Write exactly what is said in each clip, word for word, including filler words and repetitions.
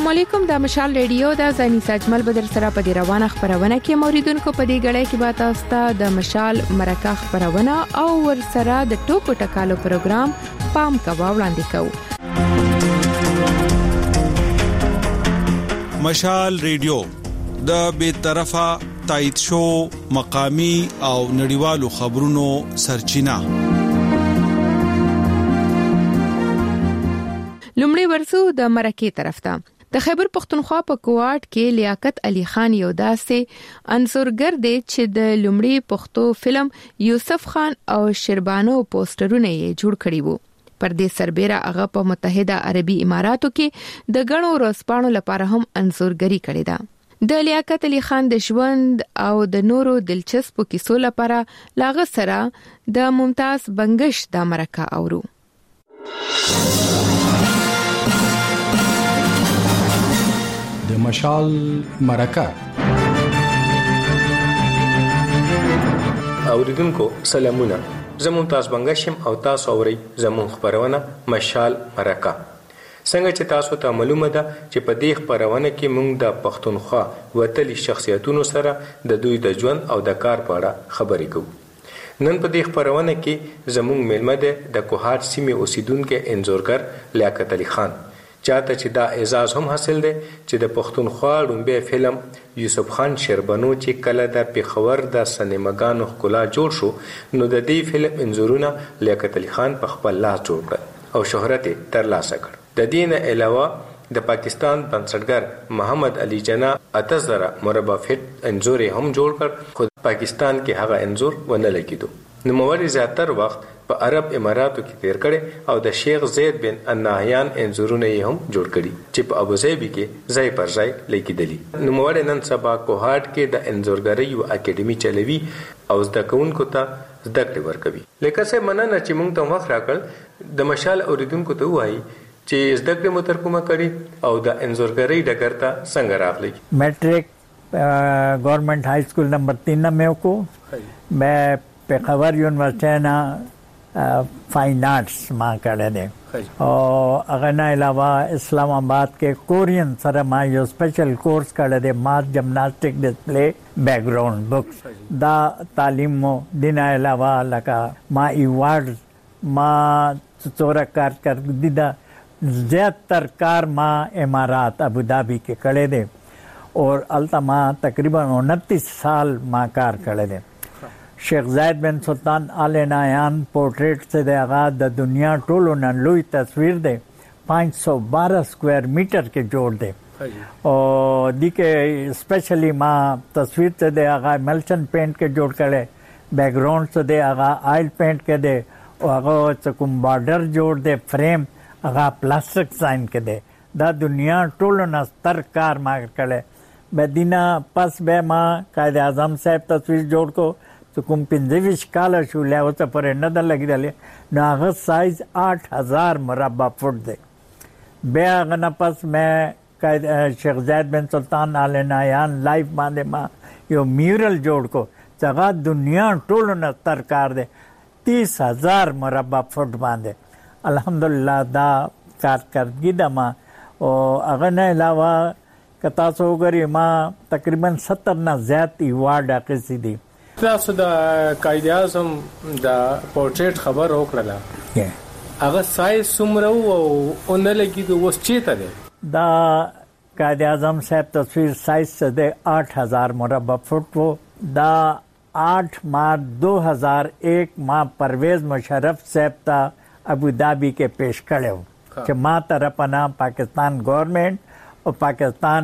السلام علیکم، د مشال ریډیو د زنی سجمل بدر سره په دی روانه خبرونه کې موریدونکو په دی غړې کې به تاسو ته د مشال مرکه خبرونه او ور سره د ټوکو ټکالو پروګرام پام کوا وړاندې کوو. مشال ریډیو د بے طرفه تایید شو مقامی او نړیوالو خبرونو سرچینه. لومړی ورسو د مرکه طرف ته. د خیبر پختونخوا په کوټ کې لیاقت علي خان یو داسې انصورګر دی چې د لومړی پښتو فلم یوسف خان او شربانو پوسټرونه یې جوړ کړي وو. پر دې سربېره هغه په متحده عربي اماراتو کې د غنو ورځپاڼو لپاره هم انصورګری کړې ده. د لیاقت علي خان د ژوند او د نورو دلچسپو کیسو لپاره لاغه سره د ممتاز بنگش د مرکه اورو. د مشال مرکه. اوریدونکو سلامونه، زه ممتاز بنگشم او تاسو اورئ زموږ خبرونه مشال مرکه. څنګه چې تاسو ته معلومه ده چې په دې خبرونه کې موږ د پښتونخوا وتلي شخصیتونو سره د دوی د ژوند او د کار په اړه خبرې کوو. نن په دې خبرونه کې زموږ میلمه ده د کوهاټ سیمې اوسیدونکو انځورګر لیاقت علي خان، چاته چې دا اعزاز هم حاصل دی چې د پښتونخوا لومړی فلم یوسف خان شربانو چې کله د پیښور د سینماګانو ښکلا جوړ شو، نو د دې فلم انځورونه لیاقت علي خان په خپل لاس جوړ کړ او شهرت ترلاسه کړ. د دې نه علاوه د پاکستان بنسټګر محمد علي جناح اته زره مربع فټ انځور هم جوړ کړ، خو پاکستان کې هغه انځور ونه لګیدو. نو موري زیاتر وخت په عرب اماراتو کې تیر کړي او د شیخ زید بن النهیان انځورونه هم جوړ کړي چې په ابوظبي کې ځای پر ځای لیکيدلي. نو موري نن سبا کوهاټ کې د انځورګری یو اکیډمي چلوي او زده کوونکو ته زده کړې ورکوي. لکه څه مننه چې موږ ته وخت راکړ د مشال اوریدونکو ته وایي چې زده کړې مو تر کومه کړي او د انځورګری ډګر ته څنګه راغلی. میټریک گورنمنٹ ہائی اسکول نمبر تین میں کو میں پیښور یونیورسٹی نه فائن آرٹس ما کړی دی او هغه نه علاوه اسلام آباد کې کورین سره ما یو سپیشل کورس کړی دی، ماس جمناسټک ډسپلی بیک ګراوند بکس. دا تعلیم مو دین علاوه لکه ما ایوارډ ما څوره کارکردګي دا زیاتر کار ما امارات ابوظبی کې کړی دی اور التما تقریبا انتیس سال ما کار کړی دی. شیخ زید بن سلطان آل نهیان پورټریټ سے د هغه د دنیا ټولو نه لوی تصویر دی، پانچ سو بارہ سکوائر میٹر کې جوړ دی او دی کې اسپیشلی ما تصویر سے د هغه ملچن پینٹ کې جوړ کړي، بیک ګراوند سے د هغه آئل پینٹ کې دی او هغه کوم بارډر جوړ دی، فریم هغه پلاستیک ساين کې دی. دا دنیا ټولو نه ستر کار ما کړي. بدینا پس به ما قائد اعظم صاحب تصویر جوړ کو کوم پنځه ویشت کاله شو له اوسه پورې نه ده لګېدلې، نو هغه سایز آٹھ ہزار مربع فٹ دی. بیا هغه نه پس مې شیخ زید بن سلطان آل نهیان لایف باندې ما یو میورل جوړ کو چې هغه دنیا ټولو نه ستر کار دی، تیس ہزار مربع فٹ باندې. الحمدلله دا کارکردګي ده ما او هغه نه علاوه که تاسو وګورئ ما تقریبا ستر نه زیات ایوارډ اخیستی دي. تاسو د قائد اعظم د پورټریټ خبر وکړه، هغه سایز څومره او اون لګیدو اوس چیرته دی؟ دا قائد اعظم صاحب تصویر سائز سے دے آٹھ ہزار مربع فٹ وہ. دا آٹھ مارچ دو ہزار ایک ماہ پرویز مشرف صاحب تا ابوظبی کے پیش کړو چې ما طرفنا پاکستان گورنمنٹ او پاکستان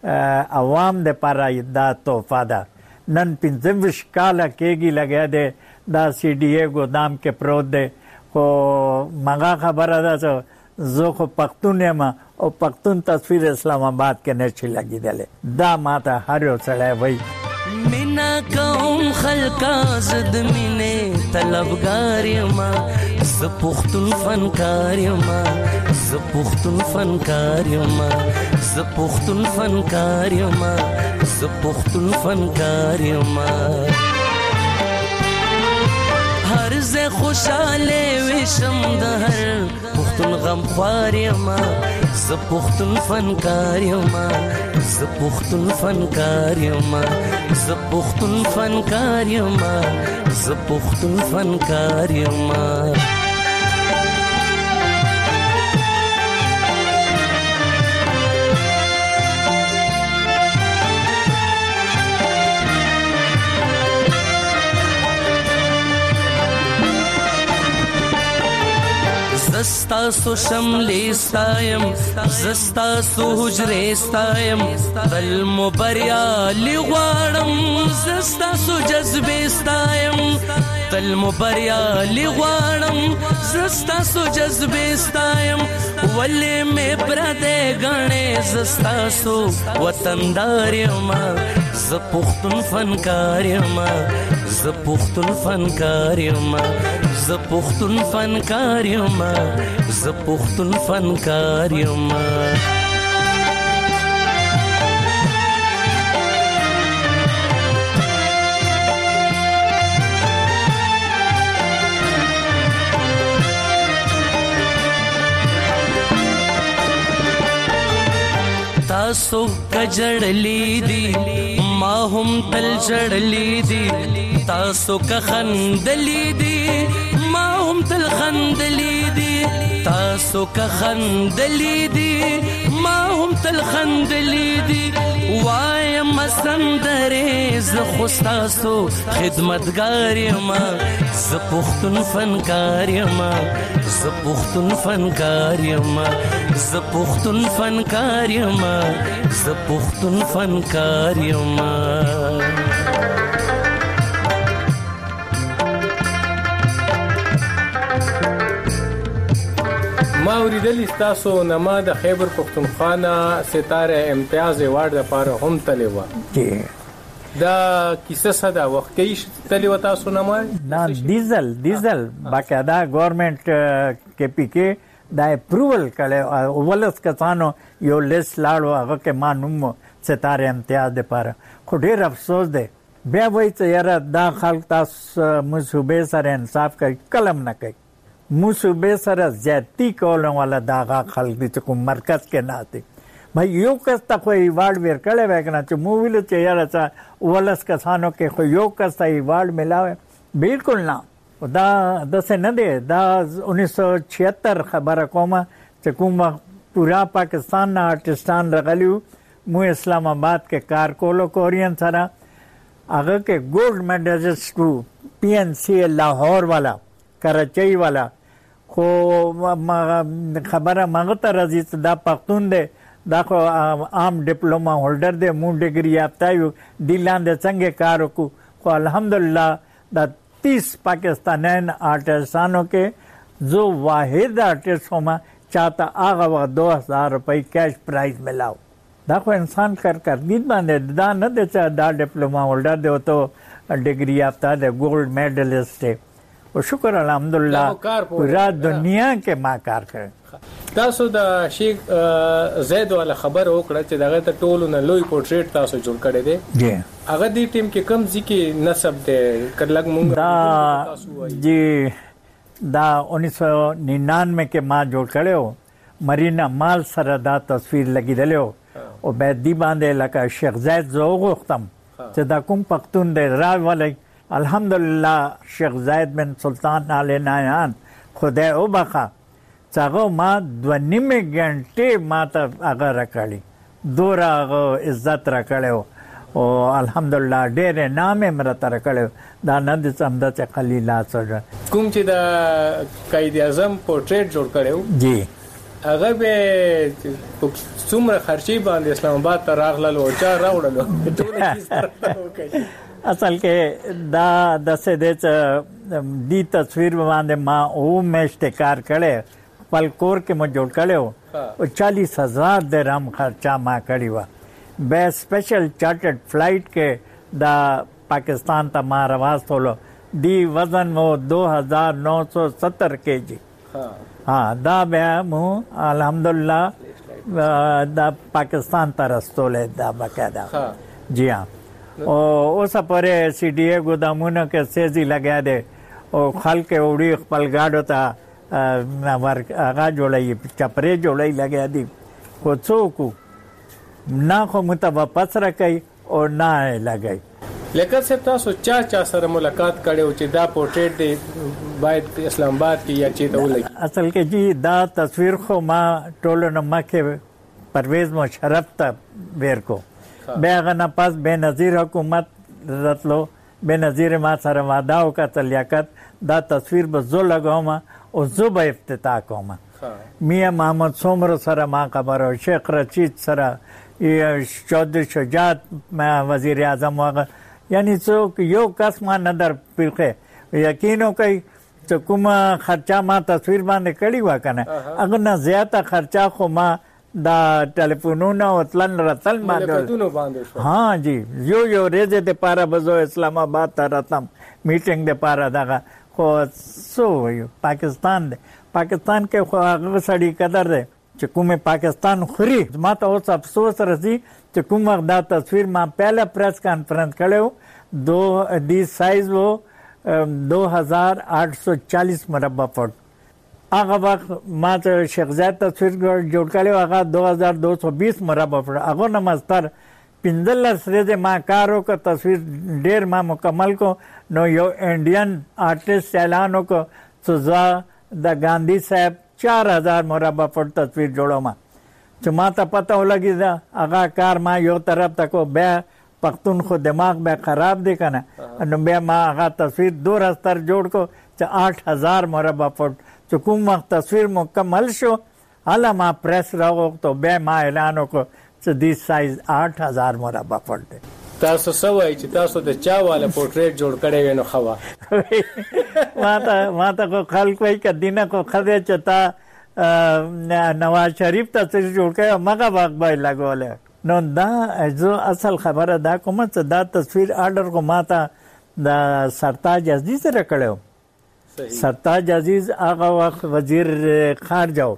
عوام دے پارا دا تحفہ ده. نن پنځه ویشت کاله کېږي لګیا دی دا سی ډي اے ګودام کې پروت دی، خو مغه خبره ده چې زه خو پښتون یم او پښتون تصویر اسلام آباد کې نه شي لګېدلی. دا ما ته هر یو سړی وایي مینا کوم خلقا زد مینې طلبګار یم، زه پښتون فنکار یم، زه پښتون فنکار یم، زه پښتون فنکار یم، زه پښتون فنکار یم. هر زه خوشاله وشم د هر پښتون غم خوار یم زه پښتون فنکار یم زه پښتون فنکار یم زه پښتون فنکار یم زه پښتون فنکار یم زستا سو شملی ستایم زستا سو حجره ستایم تل مبریالی غواړم زستا سو جذبه ستایم تل مبریالی غواړم زستا سو جذبه ستایم ولی می پرده غاڼه زستا سو وطندار یم زه پښتون فنکار یم زه پښتون فنکار یم زه پښتون فنکار یم زه پښتون فنکار یم تاسو کجړلی دی ما هم تل جړلی دی تاسو که خندلی دی ما هم تل خندلی دی تاسو که خندلی دی ما هم تل خندلی دی وایم سندره ز خو ستاسو خدمتګار یم زه پښتون فنکار یم زه پښتون فنکار یم زه پښتون فنکار یم زه پښتون فنکار یم ما اوریدلی تاسو نما د خیبر پختونخوا نه ستاره امتیاز ایوارډ لپاره هم تللی و دا کیسه صدا وخت کې تللی و تاسو نما نه ډیزل ډیزل باقاعده گورنمنت کې پی کې دا اپروول کړي ولس کسانو یو لیست لاړو هغه کې ما نوم ستاره امتیاز لپاره خو ډیر افسوس دی بیا وایي چې یاره دا خلک تاسو مصوبې سره انصاف کوي کلم نه کوي مصوبې سره زیاتی کولو والا داغه خلک دي چې کوم مرکز کې نه دي بھائی یو کس ته خو ایوارډ ورکړی وای کنه چې مو ویل چې یاره څه ولس کسانو کې خو یو کس ته ایوارډ ملاوي بالکل نه دا داسې نه دی دا انیس سو چھہتر خبره کومه چې کوم پورا پاکستان نه آرټسټان راغلیو مو اسلام آباد کې کار کولو کورین سره هغه کې ګولډ میډلسټ پی این سی لاهور والا کراچۍ والا خو خبره مغه ته راځي دا پښتون دی دا خو عام ډیپلوما هولډر دی مو ډیګري یافته یو دی لاندې څنګه کار وکړو خو الحمدلله دا تیس پاکستانیان آرٹسٹانوں کے جو واحد آرٹسٹ ہوما چاہتا آغا وقت دو ہزار روپے کیش پرائز ملاو دا خو انسان کر کردید باندې دا نه دی چې دا ډیپلوما هولډر دی او ته ډیګري یافته دی ګولډ میډلسټ دی او شکر الحمدلله پورا دنیا کې ما کار کړی. تاسو د شیخ زید والا خبر وکړه چې دغه ته ټولو نه لوی پورټریټ تاسو جوړ کړی دی. جی هغه دې ټیم کې کم ځکه نسب دی کډلګ مونږ دا جی دا انیس سو ننانوے کې ما جوړ کړو مرینا مال سره دا تصویر لګیدلو او به دی باندې لکه شیخ زید زو غوښتم چې دا کوم پښتون دی راولای الحمدلله شیخ زید بن سلطان علی نایان خدای او بخا څنګه ما دو نیمه غنټه ما ته هغه راکړی دورا هغه عزت راکړو او الحمدلله ډېر نام یې مرته راکړو دا نه د څمدا چې خلیلا سره کوم چې د قائد اعظم پورټریټ جوړ کړو جی هغه به څومره خرچي باندې اسلام آباد ته راغلل او چا راوړل ټول هیڅ اصل کې دا د سده دی تصویر باندې ما او مشت کار کړي خپل کور کې مو جوړ کړو او چالیس ہزار درهم خرچا ما کړی و به سپیشل چارټرډ فلایټ کې دا پاکستان ته ما راوستلو دی وزن مو دو ہزار نو سو ستر کے جی ها دا بیا مو الحمدلله دا پاکستان ته رسولې دا باقاعده جی ها او اوس پرې سی ډي ای ګودامونو کې سيزي لګیا دي او خلک وړي خپل گاډو ته ور هغه جوړي چپرې جوړي لګیا دي خو څوک نه خو متواپس راکړي او نه لګي. لیکن صاحب تاسو چا چا سره ملاقات کړو چې دا پورټریټ دی باید اسلام آباد کې یا چې ته ولګي؟ اصل کې جی دا تصویر خو ما ټولو نه مخکې پرویز مشرف ته ویر کو بیا هغه نه پس بېنظیر حکومت راتلو بېنظیر ما سره وعده وکړه لیاقت دا تصویر به زه لګوم او زه به افتتاح کوم. میا محمد سومر سره ما خبره شیخ رشید سره چودھری شجاعت وزیر اعظم هغه یعنی څوک یو کس ما نه در پیخه یقین وکړئ چې کومه خرچه ما تصویر باندې کړې وه که نه هغه نه زیاته خرچه خو ما دا ټلیفونونه او تلن راتل باندې ها جی یو یو ورځې دپاره به زه اسلام آباد ته راتلم میټینګ دپاره دغه خو څه وایو پاکستان دی پاکستان کې خو هغه سړي قدر دی چې کومې پاکستان خوري. ما ته اوس افسوس راځي چې کوم وخت دا تصویر ما پہلا پریس کانفرنس کړی دو دی سائز وہ دو ہزار آٹھ سو چالیس مربع فٹ هغه وخت ما ته شیخ زاید تصویر جوړ کړی هغه دو هزار دو سو بیس مربع فٹ هغه نه مستر پنځلس ورځې ما کار وکړ تصویر ډېر ما مکمل کو نو یو انډین آرټسټ اعلان وکړ چې زه د ګاندھی صاحب چار هزار مربع فٹ تصویر جوړوم چې ما ته پته ولګي دا هغه کار ما یو طرف ته کو بیا پښتون خو دماغ بیا خراب دی که نه نو بیا ما هغه تصویر دو رستر جوړ کو چې آٹھ ہزار مربع فٹ چې کوم وخت تصویر مکمل شو هله ما پریس راوغوښتو بیا ما اعلان وکړو چې دی سایز آٹھ هزار مربع فٹ دی. تاسو څه وایئ چې تاسو د چا والا پورټریټ جوړ کړی وی نو ښه وه؟ ما ته ما ته خو خلک وایي که دینه خو ښه دی چې تا نواز شریف تصویر جوړ کړی او مغه وخت به یې لګولی نو دا زه اصل خبره دا کومه چې دا تصویر آرډر خو ما ته د سرتاج عزیز سره کړی و. سرتاج عزیز هغه وخت وزیر خارجه و.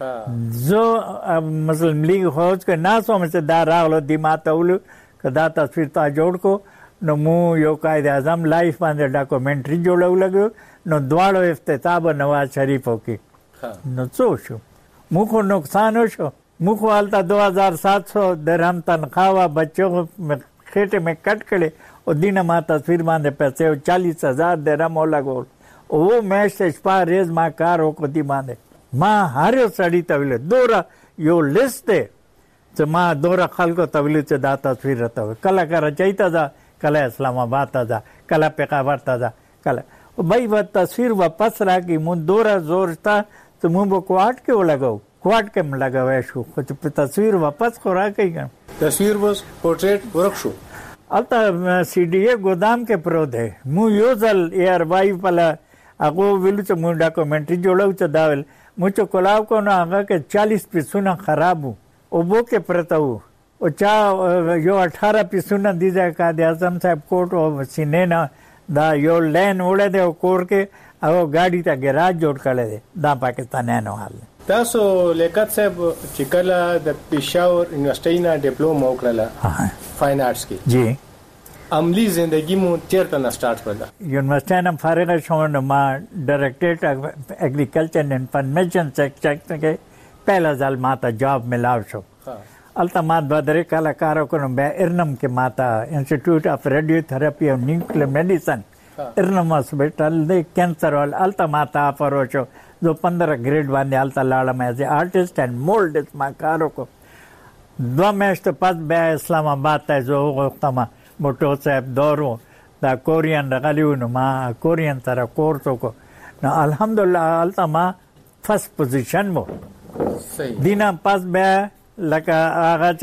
زه مسلم لیگ فوج کې ناست وم چې دا راغلو دی ما ته ویلو که دا تصویر تا جوړ کو نو مو یو قائد اعظم لایف باندې ډاکومنټري جوړو لګو نو دواړو افتتاح به نواز شریف وکړي نو څه شو مو خو نقصان وشو مو خو هلته دو هزار سات سو درهم تنخواه وه بچو خېټې مې کټ کړې او دینه ما تصویر باندې پیسې او چالیس هزار درهم ولګول او میاشت شپه ریز ما کار وکړو دې باندې ما هر یو سړي ته ویلې دوره یو لیست دی چې ما دوره خلکو ته ویلي چې دا تصویر راته وي کله کراچۍ ته ځه کله اسلام آباد ته ځه کله پېښور ته ځه کله بھائی وہ تصویر واپس راکړي مون دوره زور شته چې مونږ به کوارټ کې ولګو کوارټ کې م لګوی شو خو چې تصویر واپس خو راکړي که تصویر بس پورټریټ ورک شو هلته سی ډي اے ګودام کې پروت دی مو یو ځل ای آر وائی پله هغو ویلو چې مونږ ډاکومنټري جوړو چې دا ویل مو چې کلاو کو نو هغه کې چالیس پیسونه خراب وو اوبو کې پرته وو او چا یو اٹھارہ پیسونه دي ځای قائد اعظم صاحب کوټ او سینې نه دا یو لین وړی دی او کور کې او ګاډي ته ګراج جوړ کړی دی دا پاکستانیانو حال دی. تاسو لیاقت صاحب چې کله د پېښور یونیورسټۍ نه ډپلوما وکړله فاین آرټس کې جی عملی زندگی مو چیرته نه سٹارټ کړله؟ یونیورسټۍ نه فارغ شوم نو ما ډایرکټریټ اف اګریکلچر اینډ انفارمیشن سیکټر کې پهلا ځل ما ته جاب ملاو شو. هلته ما دوه درې کاله کار وکړم بیا ارنم کې ما ته انسټیټیوټ اف ریډیو تھراپي او نیوکلیر میډیسن ارنم هاسپټل دی کینسر وال هلته ما ته آفر وشو زه پندره ګریډ باندې هلته لاړم ایز ا آرټسټ اینډ مولډس ما کار وکړو. دوه میاشتې پس بیا اسلام آباد ته زه وغوښتم موټو صاحب دور و دا کورین راغلی و نو ما کورین سره کورس وکړو نو الحمدلله هلته ما فرست پوزیشن و. دینه پس بیا لکه هغه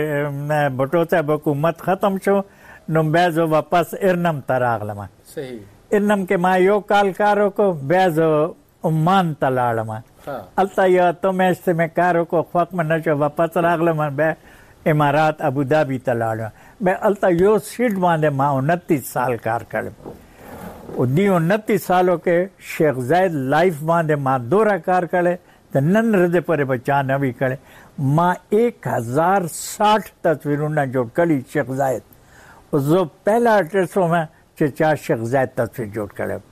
چې بټو صاحب حکومت ختم شو نو بیا زه واپس ارنم ته راغلم. ارنم کې ما یو کال کار وکړو بیا زه عمان ته لاړم هلته یو اته میاشتې مې کار وکړو خوښ مې نه شو واپس راغلم بیا امارات ابودابي ته لاړم بیا هلته یو سیټ باندې ما انتیس سال کار کړم او دی انتیس سالو کې شیخ زاید لائف باندې ما دوره کار کړی د نن ورځې پورې به چا نه وي کړی. ما ایک ہزار ساٹھ تصویرونه جوړ کړي شیخ زاید او زه پهلا آرټسټ وم چې چا شیخ زاید تصویر جوړ کړی.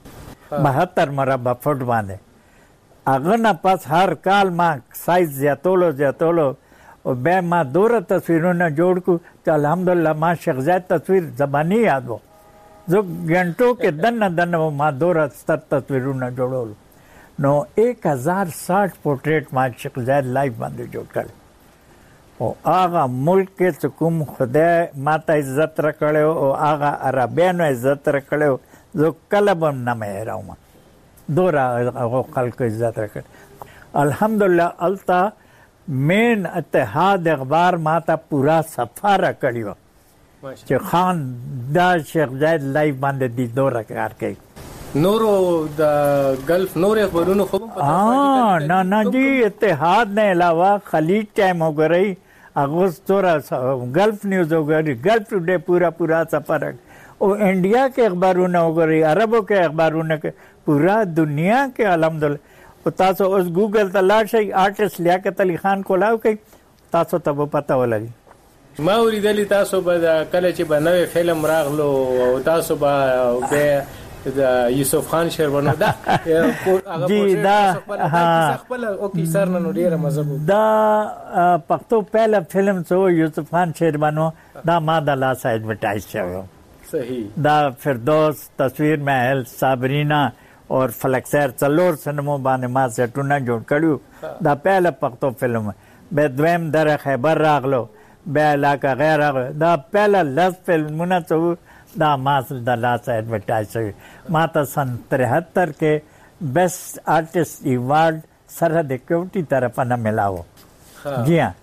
बहत्तर مربع فوټ باندې. هغه نه پس هر کال ما سایز زیاتولو زیاتولو او بیا ما دوره تصویرونه جوړ کو چې الحمدلله ما شیخ زاید تصویر زبانی یاد و. زه غنټو کې دنه دنه ما دوره ستر تصویرونه جوړول. نو एक हज़ार साठ पोर्ट्रेट ما شیخ زاید لایف باندې جوړ کړ. او هغه ملک کې کوم خدای ماته عزت را کړو او هغه عربانو عزت را کړو زه کله به نه مې راوم دوره هغه خلکو عزت را کړ. الحمدلله التا مین اتحاد اخبار ماته پورا صفه را کړی و چې خان دا شیخ زاید لایف باندې دی دوره کار کوي. نورو د گلف نور اخبارونو خو ها نه نه جی اتحاد نه علاوه خلیج ټایم وګورئ اگوستورا گلف نیوز وګورئ گلف ټوډے پورا پورا سفر او انډیا کې اخبارونه وګورئ عربو کې اخبارونه کې پورا دنیا کې الحمدلله. او تاسو اوس ګوګل ته لاړ شئ آرټیسټ لیاقت علي خان کولاو کوي تاسو ته به پته ولګي. ما اوریدلی تاسو به کله چې به نوې فلم راغلو او تاسو به به د یوسف خان شیربانو دا جی دا خپل او کی سر نن ډیره مزه دا پښتو پهلا فلم سو یوسف خان شیربانو دا ما د لاس ایڈورټایز شوی. صحیح. دا فردوس تصویر محل صابرینا اور فلکسیر څلور سینمو باندې ما سیټونه جوړ کړیو. دا پهلا پښتو فلم به دویم در خیبر راغلو به علاقه غیر راغلو. دا پهلا لس فلمونه څو دا ما د لاس ایڈورټایز شوی. ما ته سن ترهتر کې بیسٹ آرټسٹ ایوارډ سرحد کیوټي طرفه نه ملاو. جی हाँ.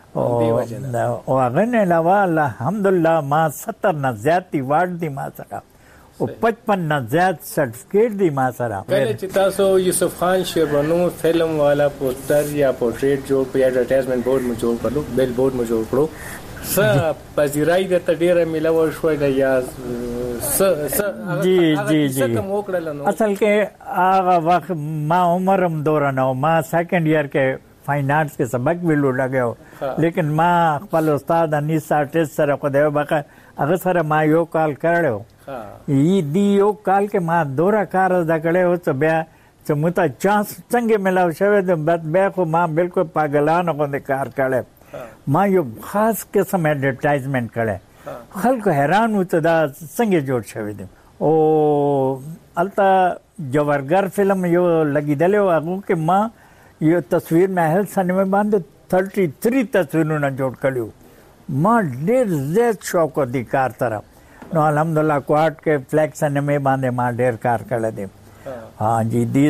او هغه نه علاوه الحمدلله ما ستر نه زیات ایوارډ دی ما سره او پچپن نه زیات سرټیفیکیټ دی ما سره. کله چې تاسو یوسف خان شیربانو فلم والا پوسټر یا پورټریټ جوړ په ایڈورټایزمنت بورډ مو جوړ کړو بیل بورډ مو جوړ کړو س پذیرای د تډیره ملاو شوې د یا س س جی جی جی اصل کې هغه وخت ما عمرم دورانو ما سیکنډ ایئر کې फाइन आर्ट्स के सबक भी लॻियो. लेकिन मां خپل استاد انیس آرټیسټ سره خو دیو بقا هغه سره ما یو کال کړو. ای دی یو کال کې ما دورا کار زده کړو چې بیا چې مته چانس څنګه ملاو شوی د بعد بیا خو ما بالکل پاگلانو باندې کار کړو. ما یو خاص قسم ایڈورټایزمنت کړو. خلکو حیران و چې دا څنګه جوړ شوی دی. او التا جوورګر فلم یو لګیدل او هغه کې ما یو تصویر محل سینما باندې तैंतीस تصویرونه جوړ کړیو. ما ډېر زیات شوق دی کار طرف. نو الحمدلله کوټ کې فلیکس سینما باندې ما ډېر کار کړی دی. हाँ जी दी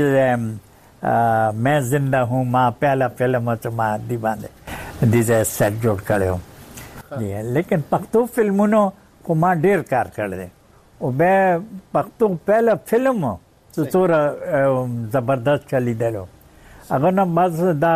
मैं जिंदा हूँ माँ पहला फिल्म तो माँ दी बांधे दी सेट जोड़ करो जी. लेकिन पख्तो फिल्मों को माँ ढेर कार कर दे और मैं पख्तो पहला फिल्म तो थोड़ा ज़बरदस्त चली दे लो. अगर ना बस दा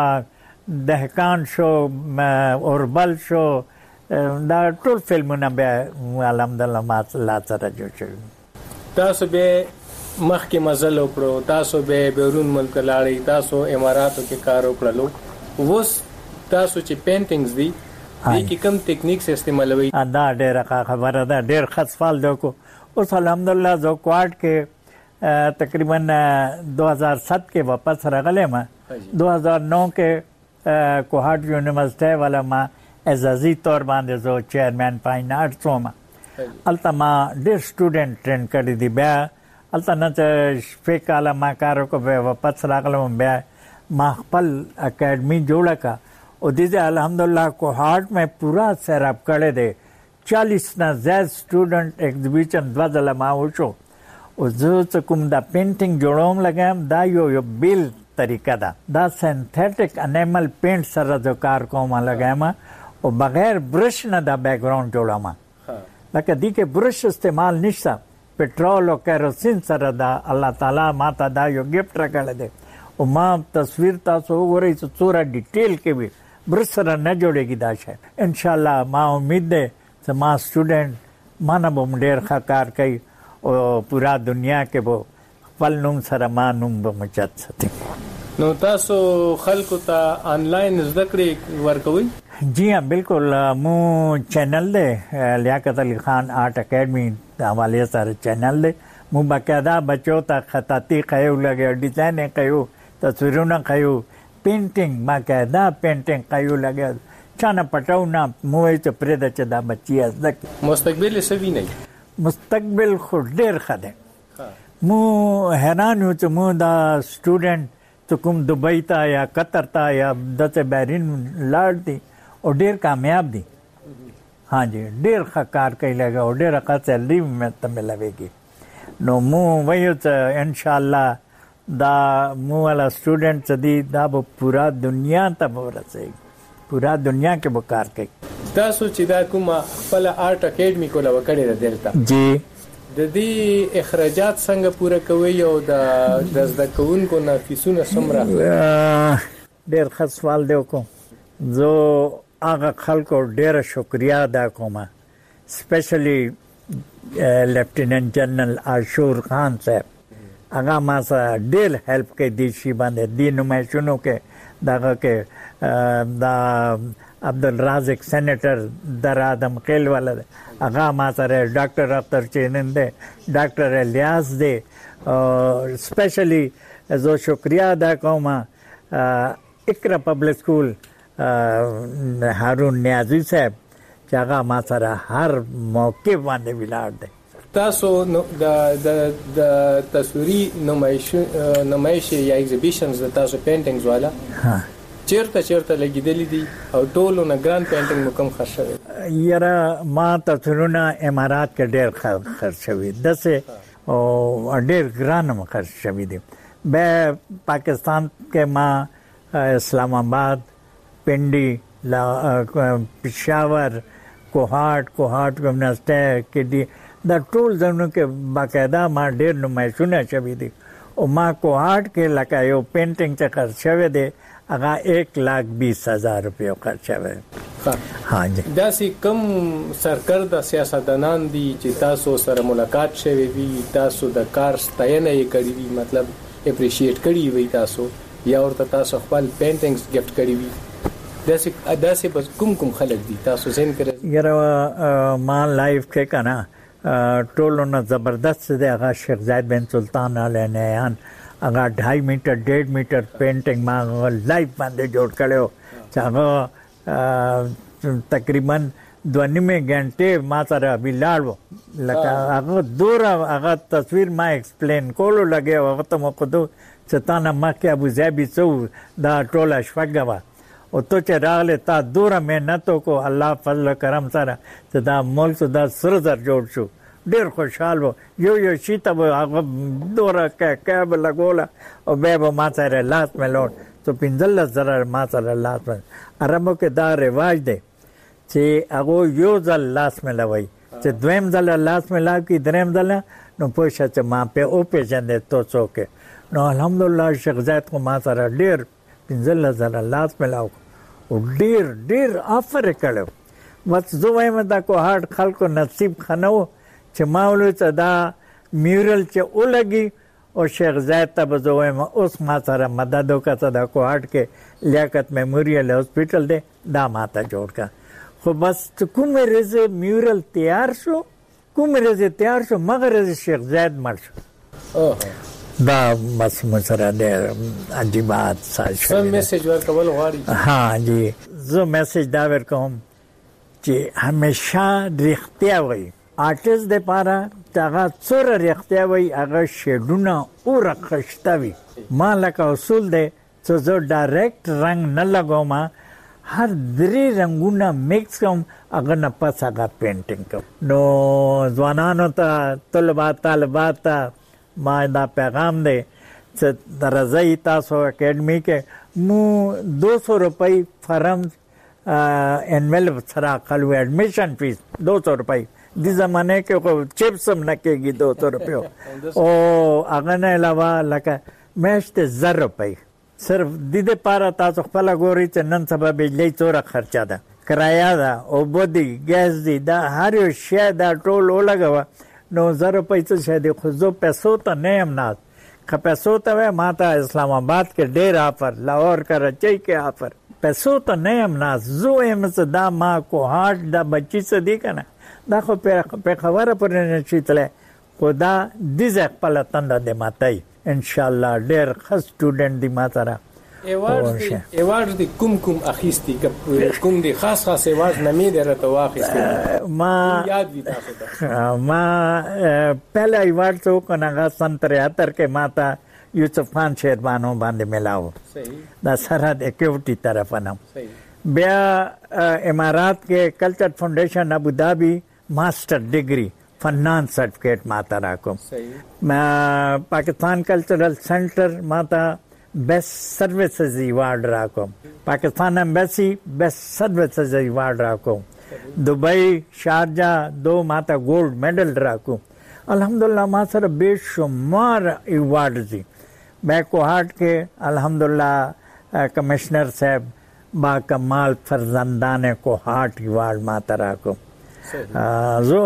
दहकान शो और बल शो दा टोल फिल्म ना बे अलहमदुलिल्लाह माशाल्लाह सर जो चल تاسو به مخکې مزل وکړو تاسو به بیرون ملک لاړی تاسو اماراتو کې کار وکړلو اوس تاسو چې پینټینګز دي دې کې کوم ټیکنیکس استعمالوي؟ دا ډېره خبره ده ډېر ښه سوال دی کو. اوس الحمدلله زه کوټ کې تقریبا دو हज़ार सात کې واپس راغلی ما. دو हज़ार नौ کې کوهاټ یونیورسيټي والا ما اعزازي طور باندې زه چیرمن فاین آرټس وم. الته ما ډېر سټوډنټ ټرین کړي دي. بیا الته نه چې شپږ کاله ما کار وکړ بیا واپس راغلم. بیا ما خپل اکیډمي جوړه کړه او دې الحمدلله کوهاټ میں پورا سیراب کړی دی. چالیس نه زیات سټوډنټ ایگزیبیشن دوه ځله ما وشو. او زه چې کوم دا پینټینګ جوړوم لګم دا یو یو بیل طریقه ده. دا سینتھیټک انیمل پینټ سره جو کار کوم لګم او بغیر برش نه دا بیک گراوند جوړوم. لکه دی کې برش استعمال نشته. पेट्रोल और केरोसिन सर दा अल्लाह ताला माता दा यो गिफ्ट रखल दे. और मां तस्वीर तासो हो रही तो पूरा डिटेल के भी ब्रसर न जोड़ेगी दाश है इंशाल्लाह. मां उम्मीद है कि मां स्टूडेंट माना बम ढेर खाकार कई और पूरा दुनिया के वो फलनुम सर मानुम बमचत सती. نو تاسو خلکو ته آنلاین زده کړې ورکوي؟ जी हाँ बिल्कुल. मु चैनल दे लियाकत अली खान आर्ट अकेडमी हवाले सारे चैनल दे مو باقاعده بچو ته خطاطي خیو لګي ډیزاین خیو تصویرونه خیو پینټینګ باقاعده پینټینګ خیو لګي چانه پټاو نه مو ته پرې د چدا بچي ازدک مستقبل سوي نه مستقبل خو ډیر خده مو حیران یو چې مو دا سټوډنټ ته کوم دبئی ته یا قطر ته یا دته بهرین لاړ دي او ډیر کامیاب دي ها جی ډیر ښه کار کوي لګا او ډیر ښه سیلري مته ملويږي نو مو وایو چې ان شاء الله دا مو والا سټوډنټ دي دا به پورا دنیا ته ورسېږي پورا دنیا کې به کار کوي تاسو چې دا کومه خپل آرټ اکیډمي کوله وکړې ده دلته جی د دې اخراجات څنګه پوره کوي او د د زده کوونکو نه فیسونه څومره ډېر ښه سوال دی وکړو زه هغه خلکو ډېره شکریا ادا کوم سپیشلی لیفټیننټ جنرال عاشور خان صاحب هغه ما سره ډېر هیلپ کوي دې شي باندې دې نمایشونو کې دغه کې دا عبدالرازق سینیټر در آدم خیل والا هغه ما سره ډاکټر اختر چینن دی ډاکټر الیاس دی سپیشلی زه شکریا ادا کوم اقرا پبلک سکول هارون نیازی صاحب چې هغه ما سره هر موقع باندې ولاړ دی تاسو د د د تصویري نمایش نمایش یا ایگزیبیشنز د تاسو پینټینګز والا ها چیرته چیرته لګیدلې دي او ټولو نه ګران پینټینګ مکم خرڅ شوی یاره ما تصویرونه امارات کې ډېر خرڅ شوی دسه او ډېر ګران هم خرڅ شوی دي به پاکستان کې ما اسلام آباد پنڈی پشاور کوهاټ کوهاټ ګمناسټه کې دي دا ټول ځنو کې باقاعده ما ډېر نمایشونه شوی دي او ما کوهاټ کې لکه یو پینټینګ چې خرڅ شوی دی هغه ایک لاکھ بیس هزار روپیو خرچ شوی ها جی داسې کم سرکرده سیاستدانان دي چې تاسو سره ملاقات شوی وي تاسو د کار ستاینه یې کړې وي مطلب اپریشیټ کړی وي تاسو یا ورته تاسو خپل پینټینګز گیفت کړی وي داسې داسې بس کوم کوم خلک دي تاسو زین کړی یاره ما لایف کې کنه ټولو نه زبردست دی هغه شیخ زاید بن سلطان علی نیان هغه ढाई میټر ډېر میټر پینټینګ ما لایف باندې جوړ کړو چې هغه تقریبا دوه نیمه غنټه ما سره ویلاړو لکه هغه دور هغه تصویر ما ایکسپلین کولو لګي هغه ته مو خود چې تا نه ما کې ابو ظبي څو دا ټوله شپږه او تو چې راغله تا دور مهنت کو الله فضل کرم سره چې دا ملک دا سر زر جوړ شو ډیر خوشحال وو یو یو شي ته هغه دوره کې کېب لګوله او به به ما سره لاس ملون تو پنځل زره ما سره لاس مل عربو کې دا رواج دی چې هغه یو ځل لاس ملوي چې دویم ځل لاس ملا کې دریم ځل نو پوښه چې ما په او په جن ته څوک نو الحمدلله شیخ زاید کو ما سره ډیر پنځل زره لاس ملاو او ډیر ډیر افر کړو وڅ زه وایم دا کو هارد خلکو نصیب خنو چې ماولو ته دا میورل چې ولګي او شیخ زاید ته به زه وایم اوس ما سره مدد وکړه دا کو هارد کې لیاقت میموریل هاسپټل دی دا ما ته جوړ کا خو بس کوم ورځ میورل تیار شو کوم ورځ تیار شو مگر ورځ شیخ زاید مړ شو دا بس مسره دې عجیبات ساج سم میسج ورکول غواړي ها جی زه میسج دا ورکوم چې همیشه رښتیا وایي آرټیست د پاره هغه څوره رښتیا وایي هغه شیډونه اوره خشته وي ما لکه اصول دی چې زه ډایرکټ رنګ نه لګوم هر درې رنګونه میکس کوم هغه نه پس هغه پینټینګ کوم نو ځوانانو ته طلبات طالبات ته ما دا پیغام دی چې درځي تاسو اکیډمي کې مو دو سو روپۍ فرم انویلپ سره خلو ایڈمیشن فیس دو سو روپۍ د زمانه کې خو چپس هم نه کېږي دو سو روپیو او هغه نه علاوه لکه میاشت زر روپۍ صرف د دې لپاره تاسو خپل ګوري چې نن سبا بجلی څوره خرچه ده کرایه ده او بودی ګیس دی دا هر یو شی دا ټول ولګوه نو زر روپۍ څه شی دی خو زه پیسو ته نه یم ناز که پیسو ته وای ما ته اسلام آباد کې ډېر آفر لاهور کراچۍ کې آفر پیسو ته نه یم ناز زه یم څه دا ما کوهاټ دا بچي څه دی که نه دا خو پېښوره پورې نه شي تللی خدا دې خپل تند د ماتای ان شاء الله ډېر ښه سټوډنټ دی ما سره ایوارډ دی ایوارډ دی کوم کوم اخیستی کوم دی خاص خاص ایوارډ نامې درته واخیستی ما یاد دي تاسو ته ما پہلا ایوارډ تو کناغه سن تریاتر کې ماتا یوسف خان شیربانو باندې ملاو صحیح دا سرحد ایکټیویټی طرف نه صحیح بیا امارات کې کلچر فاؤنڈیشن ابو دھابی ماسٹر ڈگری فنان سرٹیفکیٹ ماتا راکو صحیح پاکستان کلچرل سینٹر ماتا بیسٹ سروسز ایوارڈ راکو پاکستان ایمبیسی بیسٹ سروسز ایوارڈ راکو دبئی شارجہ دو ماتا گولڈ میڈل راکو الحمدللہ ما سر بے شمار ایوارڈ دی میں کوہاٹ کے الحمدللہ کمشنر صاحب با کمال فرزندان کوہاٹ ایوارڈ ماتا راکو زو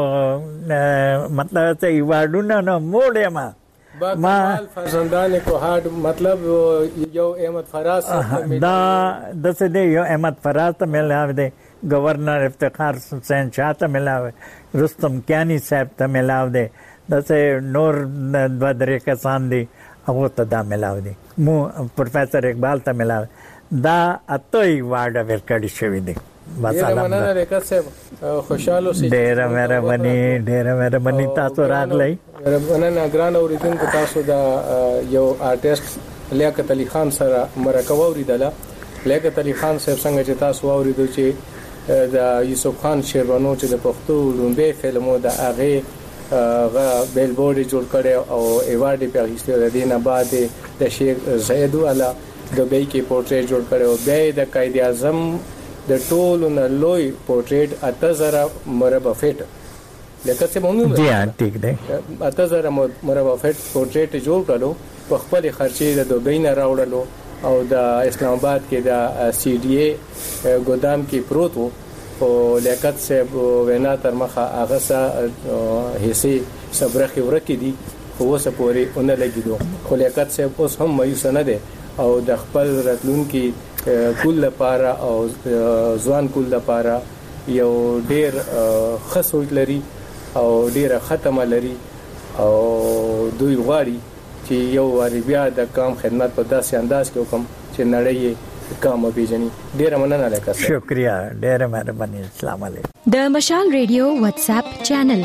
مطلب ته ایوارډونه نه موړې ما با کمال فرزندان کوهاټ مطلب یو احمد فراز دا د څه دی یو احمد فراز ته ملاو دی گورنر افتخار حسین شاه ته ملاو رستم کیانی صاحب ته ملاو دی د څه نور د درې کسان دي هغه ته دا ملاو دی مو پروفیسر اقبال ته ملاو دا اته ایوارډ ورکړی شوی دی بس مننه ریکت صاحب خوشاله سي ډېر مهرباني ډېر مهرباني تاسو راغلی مننه ګران اوریدونکو تاسو دا یو آرټیست لیاقت علي خان سره مرکه وریدله لیاقت علي خان صاحب څنګه چې تاسو اوریدو چې دا یوسف خان شیربانو چې د پښتو لومبه فلمو د هغه غا بیل بورډ جوړ کړي او ایوارډ په اخیستو د دینه بعد د شیخ زید والا د بای کې پورټریټ جوړ کړي او بیا د قائد اعظم د ټولو نه لوی پورټریټ اته زره مربع فیټ لکه څه مونږ جی ها ٹھیک دی اته زره مربع فیټ پورټریټ جوړ کړو په خپل خرچې د دوبۍ نه راوړلو او د اسلام آباد کې د سی ډي ای ګودام کې پروت وو او لیاقت صاحب وینا تر مخه هغه سه حصے صبرخي ورکې دي خو اوسه پورې اونې لګیدو خو لیاقت صاحب اوس هم مایوس نه دي او د خپل راتلونکي کول لپاره او ځوان کول لپاره یو ډیر ښه سوچ لري او ډیره ختمه لري او دوی غواړي چې یو واری بیا د کام خدمت په داسې انداز کې وکم چې نړۍ کام وپیژني. ډیره مننه لکه شکریا ډیره مهرباني. السلام علیکم. د مشال ریډیو واتس اپ چینل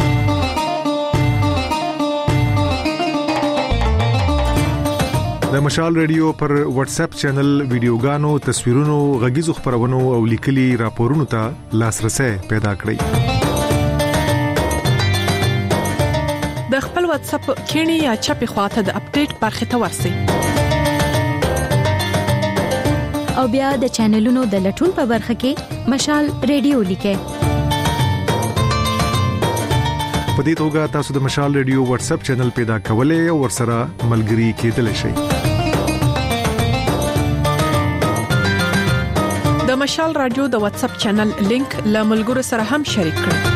د مشال ریډیو پر واتس اپ چینل ویډیوګانو تصویرونو غږیزو خبرونو او لیکلي راپورونو ته لاسرسي پیدا کړئ. د خپل واتس اپ کینی یا چپی خواته د اپډیټ برخه ته ورسئ او بیا د چینلونو د لټون په برخه کې مشال ریډیو لیکئ. په دې توګه تاسو د مشال ریډیو واتس اپ چینل پیدا کولای او ورسره ملګري کېدلی شئ. د مشال رادیو د واتس اپ چینل لینک له ملګرو سره هم شریک کړئ.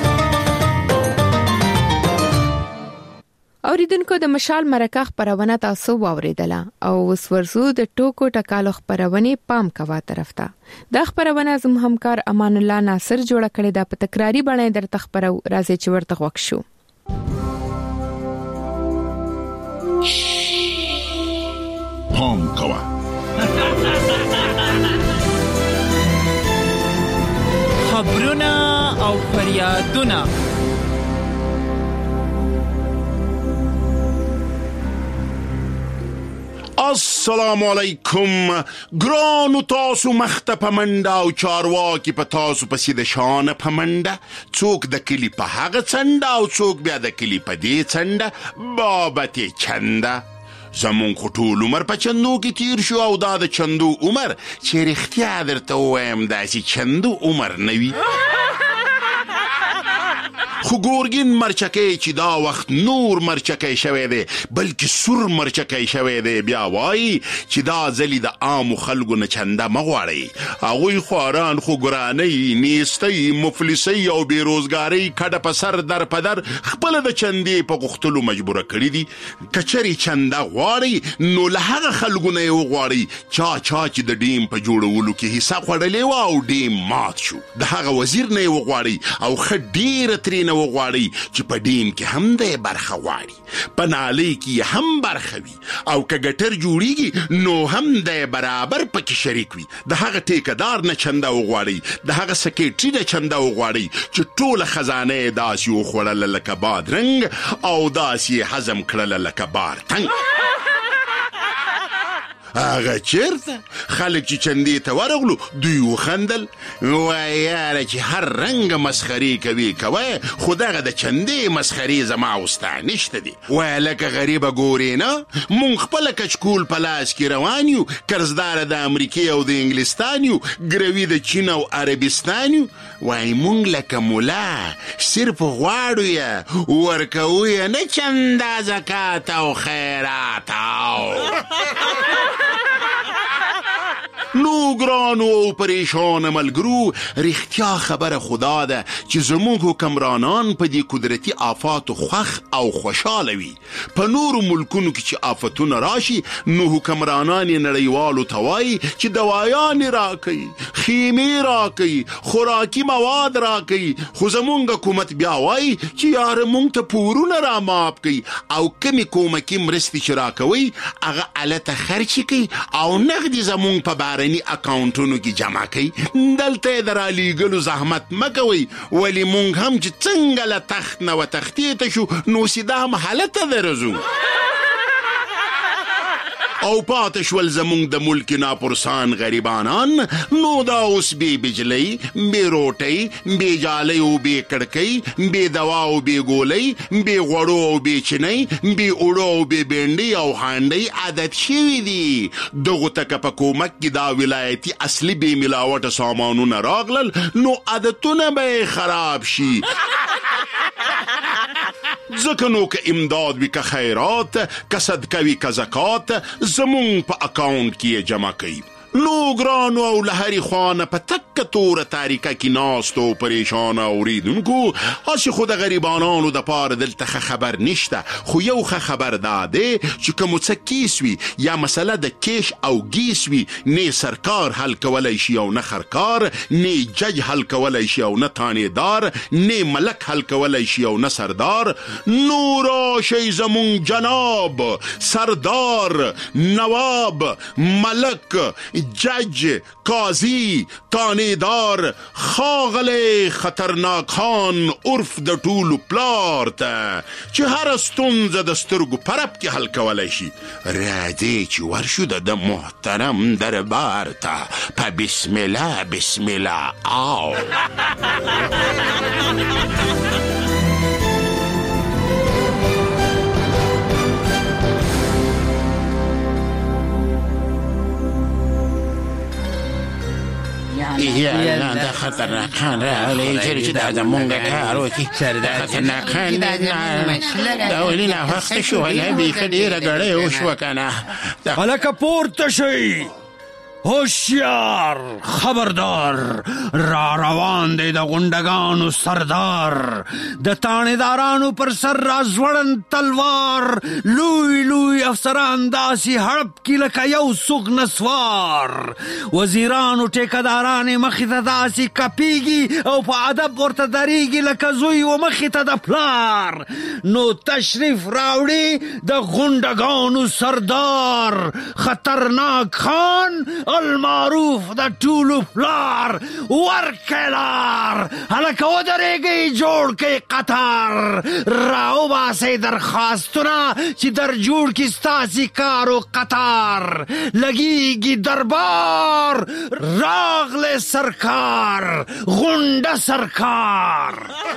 اوریدونکو د مشال مرکه خبرونه تاسو واوریدله او وسورزو د ټوکو ټکالو خبرونه پام کوا طرف ته. د خبرونه زم همکار امان الله ناصر جوړ کړی د په تکراری باندې در تخبرو راځي چې ورته وښو. پام کوا خبرونه او فریادونه السلام علیکم. ګرانو تاسو مخته پمنډه او چارواکي په تاسو پسې د شان پمنډه څوک د کلی په هغه څنډه او څوک بیا د کلی په دې څنډه بابتې چنده. زمون خو ټول عمر په چندو کې تیر شو او دا د چندو عمر چې رښتیا درته ووایم داسې چندو عمر نه وي. خو ګورګین مرچکې چې دا وخت نور مرچکې شوی دی بلکې سور مرچکې شوی دی بیا وایي چې دا ځلې د عامو خلکو نه چنده مه غواړئ. هغوی خواران خو ګرانۍ نیستۍ مفلسۍ او بېروزګارۍ کډه په سر در په در خپله د چندې په غوښتلو مجبوره کړي دي. که چرې چنده غواړئ نو له هغه خلکو نه یې وغواړئ چا چا چې د ډیم په جوړولو کې حصه خوړلې وه او ډیم مات شو. د هغه وزیر نه یې وغواړئ او ښه ډېره ترېنه وغواړئ چې په ډیم کې هم دی برخه غواړي، په نالۍ کې هم برخه وي، او که ګټر جوړیږي نو هم دی برابر پکې شریک وي. د هغه ټیکهدار نه چنده وغواړئ، د هغه سکریټري نه چنده وغواړئ چې ټوله خزانه یې داسې وخوړله لکه بادرنګ او داسې یې هضم کړله لکه بارتنګ. هغه چیرته خلک چې چندې ته ورغلو دوی وخندل، وایي یاره چې هر رنګه مسخرې کوي کوه، خو دغه د چندې مسخرې زما او ستا نشته دي. وایه لکه غریبه ګورې نه، مونږ خپله کچکول په لاس کې روان یو، قرضداره د امریکې او د انګلستان یو، ګروي د چین او عربستان یو. وایي مونږ لکه ملا صرف غواړو یې ورکوو یې نه چنده زکات او خیرات او نو ګرانو او پریشان ملګرو، رښتیا خبره خدا ده چې زموږ حکمرانان په دې قدرتي آفاتو خوښ او خوشحاله وي. په نورو ملکونو کې چې آفتونه راشي نو حکمرانان یې نړیوالو ته وایي چې دوایانې راکوي، خیمې راکوي، خوراکي مواد راکوي، خو زموږ حکومت بیا وایي چې یاره مونږ ته پورونه را معاف کوي، او کمې کومکي مرستې چې راکوي هغه الته خرچې کوي او نغدي زموږ په بارني اکاونټونو کې جمع کوي. دلته یې د رالیږلو زحمت مه کوئ، ولې مونږ هم چې څنګه له تخت نه وتښتېته شو نو سیده هم هلته درځو. او پاتې شول زمونږ د ملک ناپرسان غریبانان، نو دا اوس بې بجلۍ، بې روټۍ، بې جالۍ او بې کړکۍ، بې دوا او بې ګولۍ، بې غوړو او بې چینۍ، بې اوړو او بې بینډۍ او هانډۍ عادت شوي دي. دغو ته که په کومک کې دا ولایتي اصلي بې ملاوټه سامانونه راغلل نو عادتونه به خراب شي. ځکه نو که امداد وي که خیرات، که صدقه وي که زکات، زمونږ په اکاونټ کې یې جمع کوي. نو ګرانو او له هرې خوا نه په تکه توره تاریکه کې ناستو پریشانه اوریدونکو، هسې خو د غریبانانو دپاره دلته ښه خبر نشته، خو یو ښه خبر دا دی چې که مو څه کیس وي یا مسله د کیش او گیس وي، نه سرکار حل کولی شي او نه خرکار، نه جج حل کولی شي او نه تانیدار، نه ملک حل کولی شي او نه سردار. نو راشئ زمونږ جناب سردار، نواب، ملک، جج، قاضی، تانیدار، خاغلی خطرناک خان عرف د ټولو پلار ته چې هر ستونزه د سترګو پرب کې حل کولی شي. راځئ چې ورشو د محترم دربار ته په بسم الله بسم الله. آو یا دا خطرناکان راغلی چې دا زمونږ کار وکړي، دا خطرناکان دا ولې ناوخته شو، ولا بیخي ډېره ګړۍ وشوه که نه. هلکه پورته شئ، هوشیار، خبردار، را روان دی د غونډګانو سردار، د تانیدارانو پر سر را ځوړند تلوار، لوی لوی افسران داسې هړپ کی لکه یو سوق نسوار، وزیرانو ټیکهدارانې مخې ته داسې کپیږي او په ادب ورته درېږي لکه زوی و مخې ته د پلار. نو تشریف راوړي د غونډګانو سردار خطرناک خان المعروف د ټولو پلار. ورکلار هلکه ودرېږئ، جوړ کئ قطار، راوباسئ درخواستونه چې در جوړ کړي ستاسې کار و قطار. لګیږي دربار، راغلی سرکار، غونډه سرکار.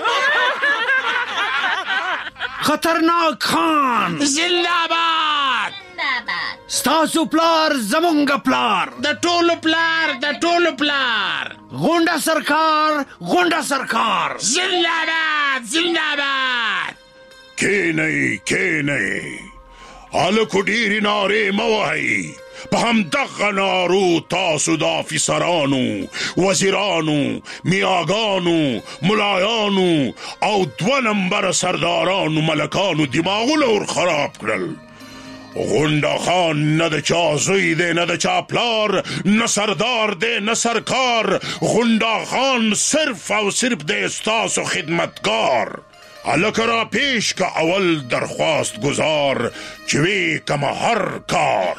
خطرناک خان زنده‌باد. ستاسو پلار زمونږ پلار، د ټولو پلار، د ټولو پلار. غونډه سرکار، غونډه سرکار. زنده‌باد زنده‌باد. کینئ کینئ، هلکو ډېرې نارې مه وهئ. په همدغه نارو تاسو د افیسرانو، وزیرانو، میاګانو، ملایانو او دوه نمبره سردارانو ملکانو دماغونه ور خراب کړل. غونډه خان نه د چا زوی دی، نه د چا پلار، نه سردار دی، نه سرکار. غونډه خان صرف او صرف دی ستاسو خدمتګار. الکه را پیش کا اول درخواست گزار چې وی کما هر کار.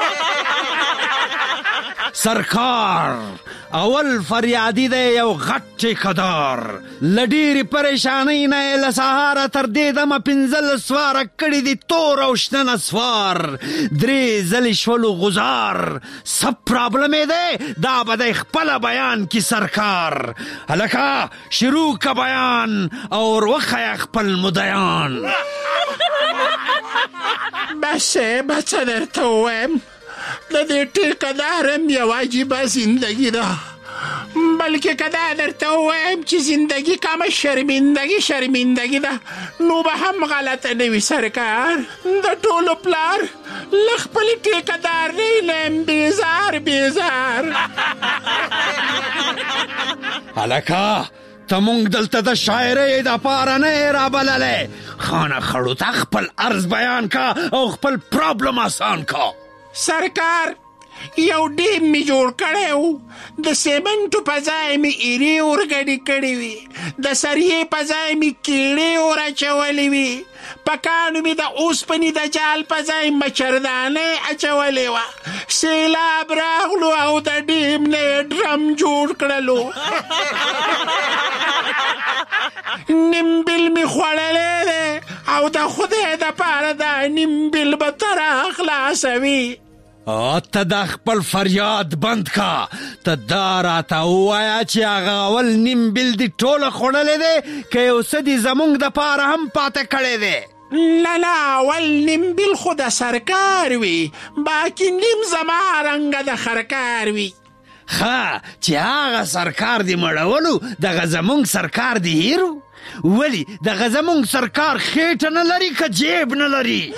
سرکار اول فریادی دی یو غټ ټیکدار، لډیری پریشانی نه له سهاره تر دې دمه پنځل سواره کړي دي تور او شنه نسوار، درې ځلې شولو غزار، سب پرابلم یې دی دا به دی خپله بیان کی سرکار. هلکه شروع که بیان اور وښیه خپل مدیان. بسه بچه درته ووایم د دې ټیکدارم یو عجیبه زندگی ده، بلکې که دا درته ووایم چې زندگی کمه شرمندگی شرمندگی ده نو به هم غلطه نه وي سرکار. د ټولو پلار له خپلې ټیکدارۍ نه یم بیزار بیزار. هلکه ته مونږ دلته د شاعرۍ دپاره نه یې رابللی، خانه خړو ته خپل عرض بیان کا او خپل پرابلم آسان کا. سرکار یو ډیم می جوړ کړی و، د سیمنټو په ځای می ایرې ورګډې کړې وي، د سریې په ځای می کیړې ور اچولې وي، په کاڼو می د اوسپنې د جال په ځای مچردانۍ اچولې وه، سیلاب راغلو او د ډیم نه یې ډرم جوړ کړلو، نیم بیل می خوړلی دی او د خدای دپاره دا نیم بیل به ته راخلاصوي. ته دا خپل فریاد بند کا، ته دا راته ووایه چې هغه اول نیم بیل دې ټوله خوړلی دی که یو څه دې زموږ دپاره هم پاته کړی دی؟ نه نه اول نیم بیل خو د سرکار وي، باقي نیم زما رنګه د خرکار وي. ښه چې هغه سرکار دې مړولو دغه زموږ سرکار دې هیرو؟ ولی دغه زموږ سرکار خېټه نه لري که جیب نه لري؟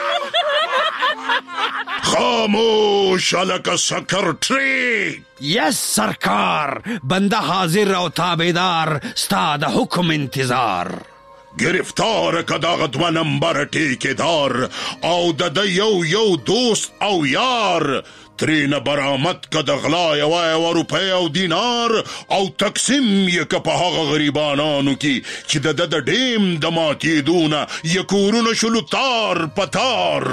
خاموش هلکه سکرټري. یس سرکار، بنده حاضر او تابعدار، ستا د حکم انتظار. گرفتار که دغه دوه نمبره ټیکدار او د ده یو یو دوست او یار، ترینه برآمد که د غلا یوه یوه روپۍ او دینار او تقسیم یې که په هغه غریبانانو کې چې د ده د ډیم د ماتېدو نه یې کورونه شلو تار په تار.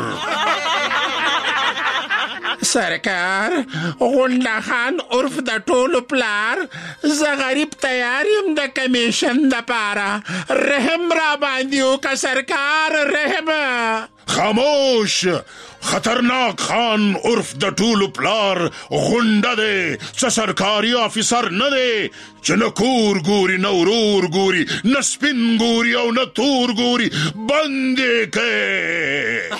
سرکار غونډه خان عرف د ټولو پلار، زه غریب تیار یم د کمیشن دپاره، رحم را باندې وکړه سرکار رحم. خاموش، خطرناک خان عرف د ټولو پلار غونډه دی، څه سرکاري آفیسر نه دی چې نه کور ګوري نه ورور ګوري نه سپین ګوري او نه تور ګوري. بند یې کړې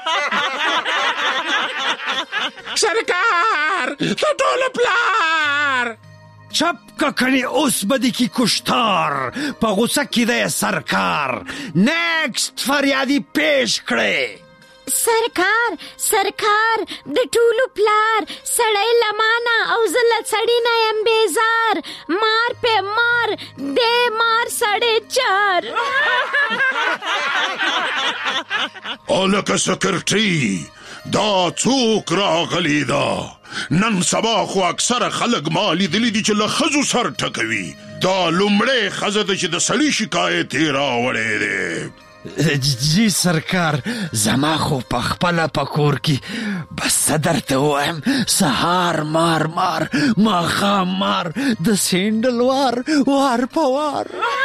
سرکار د ټولو پلار. چپ که کنی اوس بدی کی کشتار، په غصه کی دی سرکار. نیکست فریادی پیش کړئ. سرکار سرکار د ټولو پلار، سړی لمانه او زه له سړي نه یم بیزار، مار په مار دی مار سړی چار. هلکه سکرټري دا څوک راغلی دا؟ نن سبا خو اکثره خلک ما لیدلی دي چې له ښځو سر ټکوي. دا لومړی ښځه ده چې د سړي شکایت یې راوړی دی. جی سرکار، زما خو په خپله په کور کې بس څه درته ووایم، سهار مار مار ماښام مار د سینډل وار وار په وار.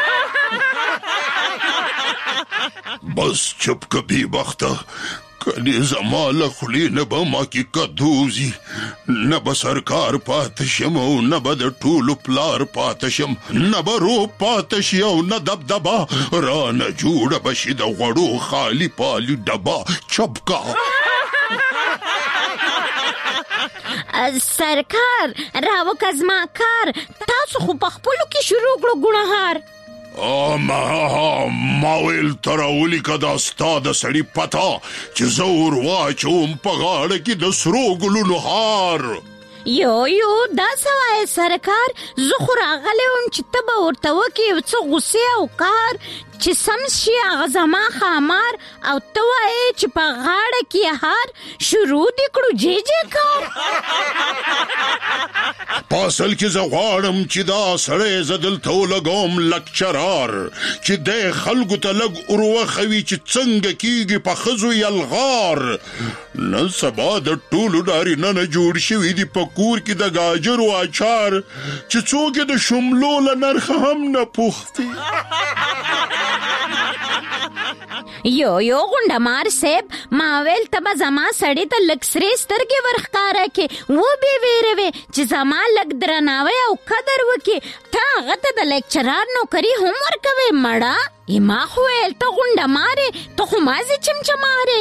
بس چپ که بی بخته، کنی زما له خولې نه به ما کې کدوزي، نه به سرکار پاته شم او نه به د ټولو پلار پاته شم، نه به روب پاته شي او نه دبدبه، رانه جوړه به شي د غوړو خالي پالي ډبه. چپ کا سرکار راوکه زما کار، تاسو خو په خپلو کې شروع کړو ګناهار. ما ما ویل ته راولیکه دا ستا د سړي پته چې زه ور واچوم په غاړه کې د سرو ګلونو هار. یو یو دا سوای سرکار زه خو راغلی وم چې ته به ورته وکې یو څه غوسې او کار چې سم شي هغه زما ښامار او ته وایې چې په غاړه کې هار شروع دې کړو جې جې کار. په اصل کې زه غواړم چې دا سړی زه دلته ولګوم لکچرار چې دی خلکو ته لږ وروښوي چې څنګه کېږي په ښځو یلغار. نن سبا د ټولو نارینه نه جوړ شوي دي په کور کې د ګاجرو اچار چې څوک یې د شملو له نرخه هم نه پوښتي. یو یو غونډمار صاحب ما ویل ته به زما سړي ته لږ سرې سترګې ورښکاره کړې و بې ویرې وې چې زما لږ درناوی او قدر وکړي. ته هغه ته د لیکچرار نوکري هم ورکوې مړه. ما خو ویل ته غونډمارې ته خو مازې چمچمارې.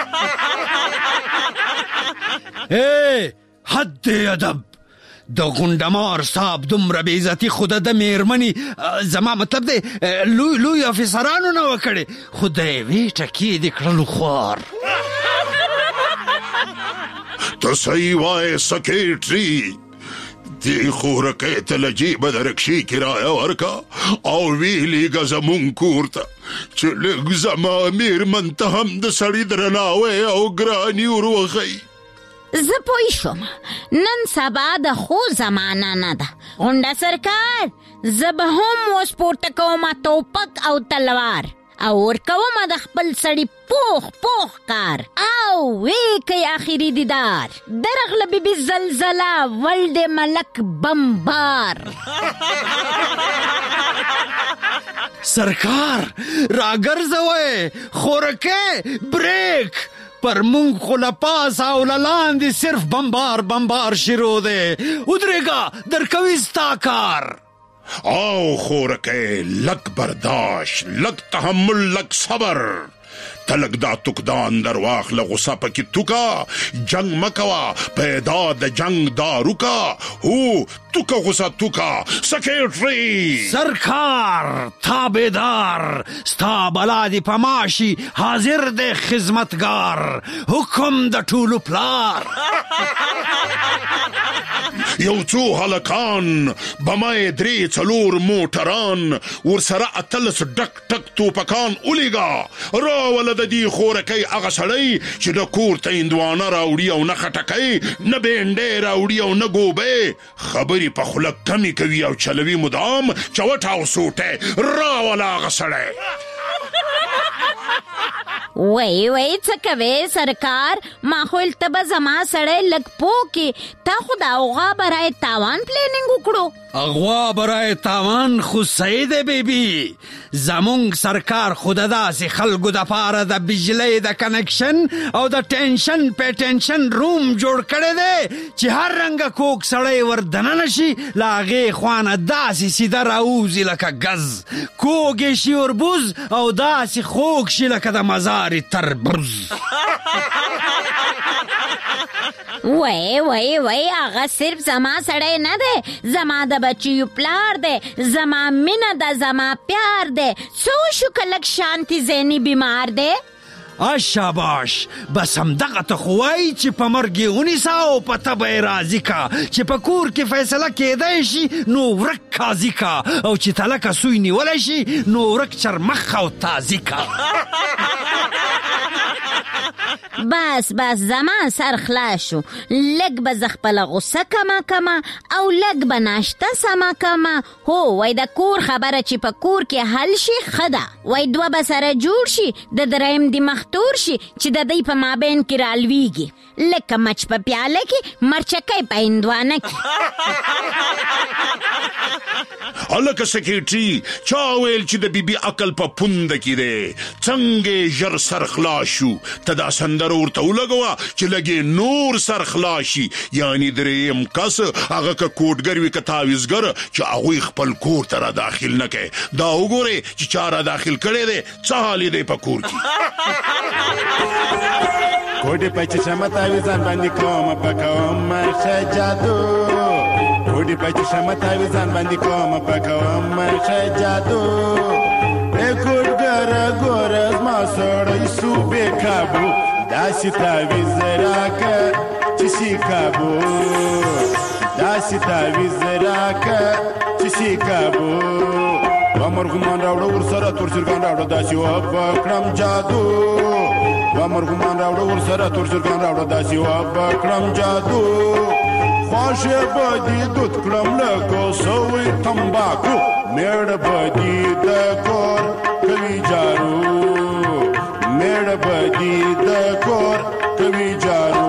اے حد ادب د غونډمار صاحب دومره بې عزتي خو د میرمنې زما مطلب دی لوی لوی افیسرانو نه وکړې خو د یوې ټکې د کړلو خوار. ته صحیح وایې سکریټري دې خورکۍ ته له جیبه د رکشې کرایه ورکه او ویلېږه زمونږ کور ته چې لږ زما میرمن ته هم د سړي درناوی او ګراني ور وښیي. زه پوه شوم نن سبا د خو زمانه نه ده غونډه سرکار. زه به هم اوس پورته کومه توپک او تلوار او ورکومه د خپل سړي پوخ پوخ کار او وی کوي آخري دیدار درغله بیبي زلزله ولد ملک بمبار. سرکار راګرځوئ خورکې بریک پر مونږ خو له پاسه او له لاندې صرف بمبار بمبار شروع دی ودرېږه درکوي ستا کار. او خورکۍ لږ برداشت لږ تحمل لږ صبر ته لږ دا تکدان در واخله غصه پکې توکه جنگ مکوه پیدا د جنگ دارو کا هو توکه غصه توکه سکریټري. سرکار تابعدار ستا بلا دې په ماشي حاضر دی خدمتګار حکم د ټولو پلار. یو څو هلکان بمای درې څلور موټران ورسره اتلس ډک ټک توپکان ولیږه راوله د دې خورکۍ هغه سړی چې د کور ته هندوانه راوړي او نه خټکۍ نه بینډۍ راوړي او نه ګوبۍ خبرې په خوله کمې کوي او چلوي مدام چوټ او سوټی راوله هغه سړی. وای وای څه کوې سرکار ما خو ویل ته به زما سړی لږ پوه کې تا خو د اغوا برای تاوان پلیننګ وکړو. اغوا برای تاوان خو صحیح دی بیبي زمونږ سرکار خو د داسې خلکو دپاره د بجلۍ د کنکشن او د ټینشن پیټنشن روم جوړ کړی دی چې هر رنګه کوک سړی ور دننه شي له هغې خوانه داسې سیده راوځي لکه ګز کوږ یې شي وربوز او داسې خوږ شي لکه د مزارې تربوز. وای وای وای هغه صرف زما سړی نه دی زما د بچیو پلار دی زما مینه ده زما پیار دی څه وشو که لږ شانتي ذهني بیمار دی. شاباش بس همدغه ته خو وایي چې په مرګ یې ونیسه او په تبه یې راضي کا چې په کور کې فیصله کیدی شي نو ورک قاضي کا او چې تلکه سوی نیولی شي نو ورک چرمخ او تازي کا. بس بس زما سر خلاص شو لږ به زه خپله غصه کمه کمه او لږ به ناشته سمه کمه. هو وای د کور خبره چې په کور کې حل شي ښه ده وای دوه به سره جوړ شي د دریم د مختور شي چې د دوی په مابین کې رالویږي لکه مچ په پیاله کې مرچکۍ په هندوانه کې. هلکه سکریټري چا ویل چې د بیبي عقل په پونده کې دی څنګه ژر سر خلاص شو ته دا سندره ورته ولګوه چې لږې نور سر خلاص شي یعنې درېیم کس هغه که کوټګر وي که تعویزګر چې هغوی خپل کور ته را داخل نه کوي دا وګورئ چې چا را داخل کړی دی څه حال یې دی په کور کې. کوټې په چشمه تعویزان باندې کومه پکومه ښه جادو کوټې په چشمه تعویزان باندې کومه پکومه ښه جادو ای کوټګره ګوره زما سړی سو بې کابو داسې تعویز راکه چې شي کابو داسې تعویز راکه چې شي کابو ومرغمان راوړه ورسره تور چرګان راوړه داسې وبکړم جادو ومرغمان راوړه ورسره تور چرګان راوړه داسې وبکړم جادو خواشه به دې دود کړم لکه سوی تمباکو میړه به دې د کور کوي جارو میړه به دې د کور کوي جارو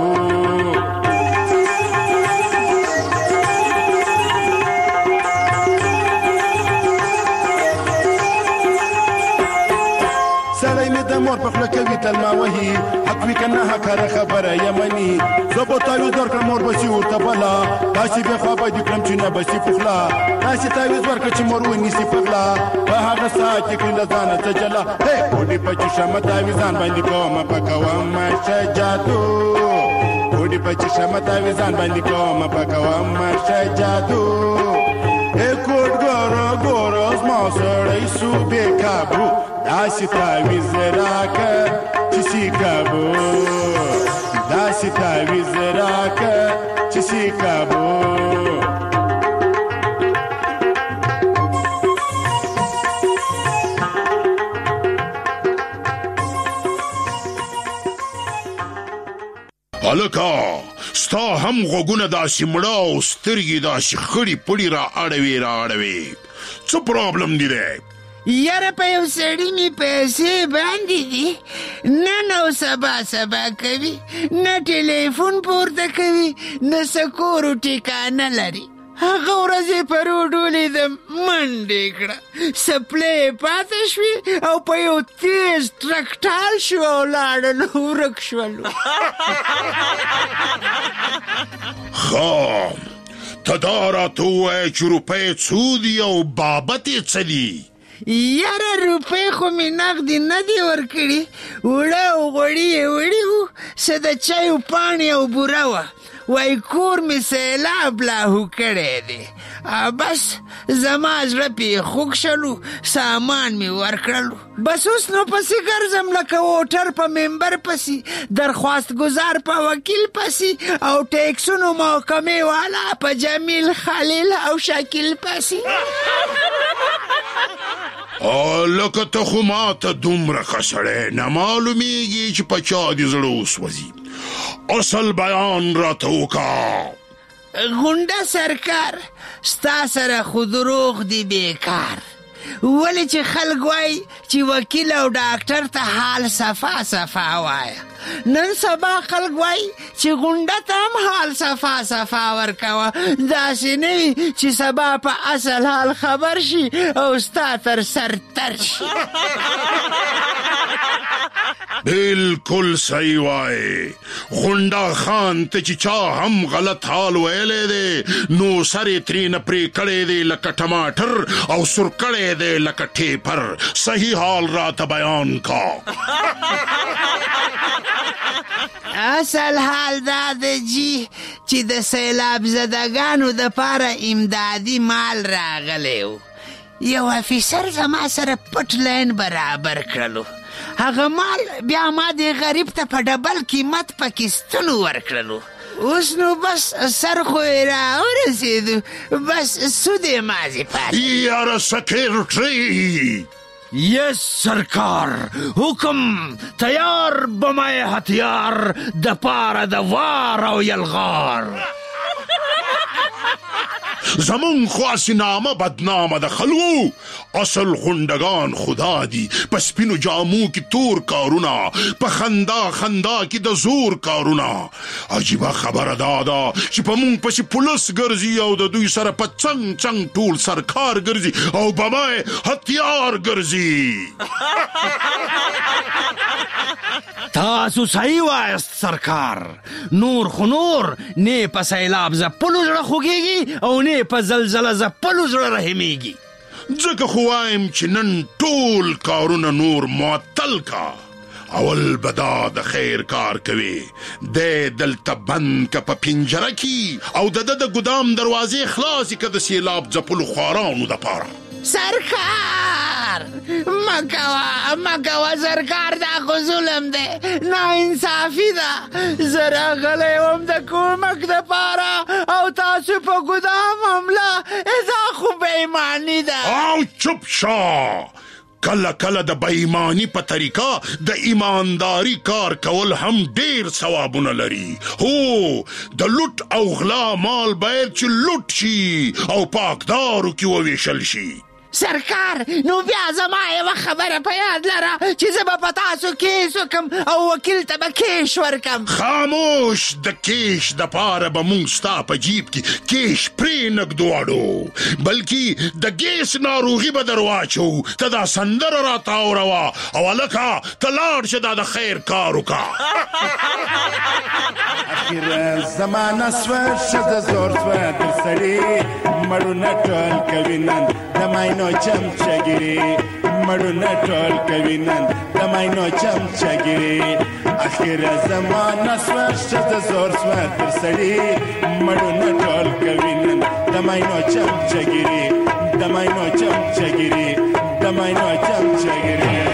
د مور په خوله کوي تل ما وهي حق وي که نه حقاره خبره یمني زه به تعویز ورکړم مور به شي ورته بله داسې بې خوا به دې کړم چې نه به شي په خوله داسې تعویز ورکړه چې مور ونیسي په غلا په هغه ساعت کې کړي له ځانه څه جلا هی کوډې په چشمه تعویزان باندې کومه په کومه شه جادو کوډې په چشمه تعویزان باندې کومه په کومه شه جادو ای کوډ ګوره ګوره زما سړی سو بې کابو داسې تعویز راکه چې شي کابو داسې تعویز راکه چې شي کابو هلکه ستا هم غوږونه داسې مړه او سترګې داسې خړې پړې را اړوي را اړوي څه پرابلم دی دی یاره په یو سړي مې پیسې باندې دي نن او سبا سبا کوي نه ټلیفون پورته کوي نه سکورو ټیکانه لري هغه ورځې پر وډولیدم منډې کړه سپلې پاته شوې او په یو تیز ټرک ټال شو او لاړل ورک شولو ښه ته دا راته ووایه چې روپۍ څو دي او بابت یې څه دي یاره روپۍ خو مې نغدې نه دي ورکړي وړه او غوړي یې وړي وو څه د چایو پاڼې او بوره وه وای کور مې سیلاب لاهو کړی دی بس زما زړه پې خوږ شلو سامان مې ورکړلو بس اوس نو پسې ګرځم لکه ووټر په ممبر پسې درخواست گزار په وکیل پسې او ټیکسونو محکمې والا په جمیل خلیل او شکیل پسې لکه ته خو ماته دومره ښه سړی نه معلومیږي چې په چا دې زړه وسوځي اصل بیان راته وکړه غونډه سرکار ستا سره خو دروغ دی بیکار ولې چې خلک وایي چې وکیل او ډاکټر ته حال صفا صفا وایه نن سبا خلک وایي چې غونډه ته هم حال صفا صفا ورکوه داسې نه وي چې سبا په اصل حال خبر شي او ستا تر سر تر شي بالکل صحیح وایي غونډه خان ته چې چا هم غلط حال ویلی دی نو سر یې ترېنه پرې کړی دی لکه ټماټر او سور کړی دی لکه ټیپر صحیح حال راته بیان کا اصل حال دا دی جی چې د سیلاب زدګانو دپاره امدادي مال راغلی و یو افیسر زما سره پټ لاین برابر کړلو هغه مال بیا ما دې غریب ته په ډبل قیمت پاکستانو ورکړلو اوس نو بس سر خو یې راورسېدو بس سود یې مازې پاتې یاره سکیورټي یس سرکار حکم تیار بمای هتیار د پاره د وار او یلغار زمون خواسی نامه بدنامه د خلو اصل غونډگان خدا دی په سپینو جامو کې تور کارونه په خندا خندا کې د زور کارونه عجیبه خبره دادا چې په مونږ پسې پولیس ګرځي او د دوی سره په څنګ څنګ ټول سرکار ګرځي او بمای هتیار ګرځي تاسو صحیح وایست سرکار نور خو نور نه په سیلاب زپلو زړه خوږیږي او نه په زلزله زپلو زړه رحمیږي ځکه خو وایم چې نن ټول کارونه نور معطل کا اول بدا د خیر کار کوي د دلته بند که په پنجره کې او د د ګدام دروازې خلاصې که د سیلاب ځپلو خوارانو دپاره سرکار مکوه مکوه سرکار دا خو ظلم دی نا انصافی ده زه زه راغلی وم د کومک دپاره او تاسو په ګدام حمله دا خو بېایماني ده. او چپ شه. کله کله د بېایماني په طریقه د ایمانداري کار کول هم ډیر ثوابونه لري. هو د لوټ او غلا مال باید چې لوټ شي او پاکدارو کې وویشل شي. سرکار نو بیا زما یوه خبره په یاد لره چې زه به په تاسو کیس وکم او وکیل ته به کیش ورکم. خاموش. د کیش دپاره به مونږ ستا په جیب کې کیش پرې نږدو اړو بلکې د ګیس ناروغي به در واچو. ته دا سندره راته اوروه او هلکه ته لاړ شه دا د خیر کار وکړه. اخر زمانه سوه ښځه زور سوه در سړي مړونه ټول کوي نن د ماینو چمچګیري مړونه ټول کوي نن د ماینو چمچګیري. اخر زمانه سوه ښځه زور سوه در سړي مړونه ټول کوي نن د ماینو چمچګیري د ماینو چمچګیري د ماینو چمچګیري.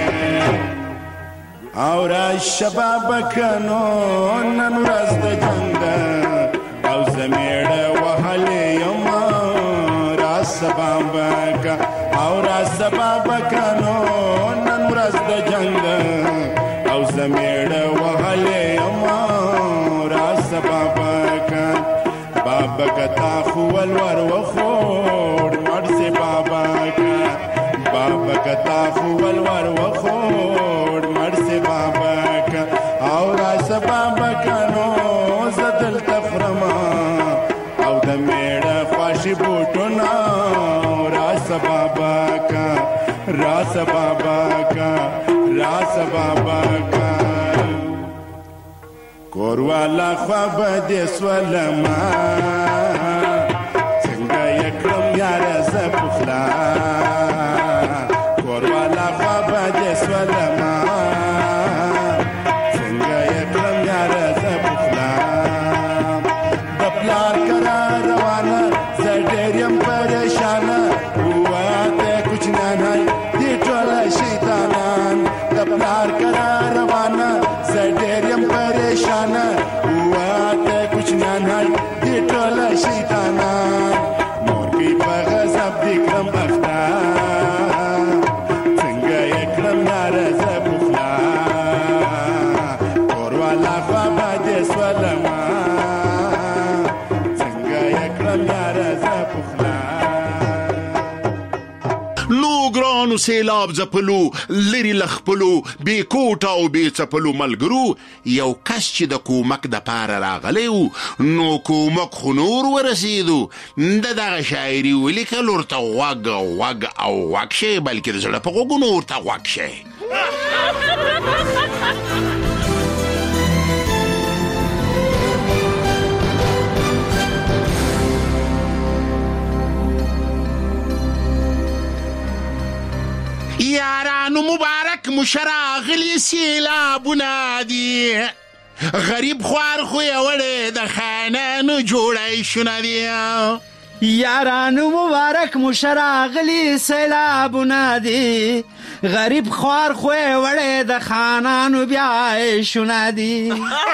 او را شباب کنو نن ورځ د جنګ ده او زه میړه وهلی یم را سباب کا او را سباب کنو نن ورځ د جنګ ده او زه میړه وهلی یم را سباب کا. بابا که تا خو ولور وخوړ مړ سې بابا کا بابا که تا خو ولور وخوړ مړ سې بابا کا. او را سباب کنو زه دلته خورمه او د میړه خواشي بوټونه را سبابا کا را سبابا کا را سبابا کا. کوروالا خواب دې سولما څنګه یې کړم یاره زه پخلا. کوروالا خواب دې سولما څنګه یې کړم یاره زه پخلا. د پلار کرا روانه زه ډېر یم پریشانه وواته کوچنیان هی دې ټوله شیطانان. د پلار کرا روانه زه ډېر یم پریشانه وواته کوچنیان هی دې ټوله شیطانان. مور کوي په غضب دې کړم اخته څنګه یې کړم یاره زه پخلا. کوروالا خوابه دې سولما څنګه یې کړم یاره زه پخلا. نو ګرانو سیلاب ځپلو لرې له خپلو بې کوټه او بې څپلو ملګرو یو کس چې د کومک دپاره راغلی و نو کومک خو نور ورسېدو. د دغه شاعري ولیکل ورته غوږ غوږ او غوږ شئ بلکې د زړه په غوږونو ورته غوږ شئ. یارانو مبارک مشراغلی سیلابونه دي غریب خوار خو یې وړې د خانانو جوړی شونه دي. یارانو مبارک مشراغلی سیلابونه دي غریب خوار خو یې وړې د خانانو بیا شونه دي.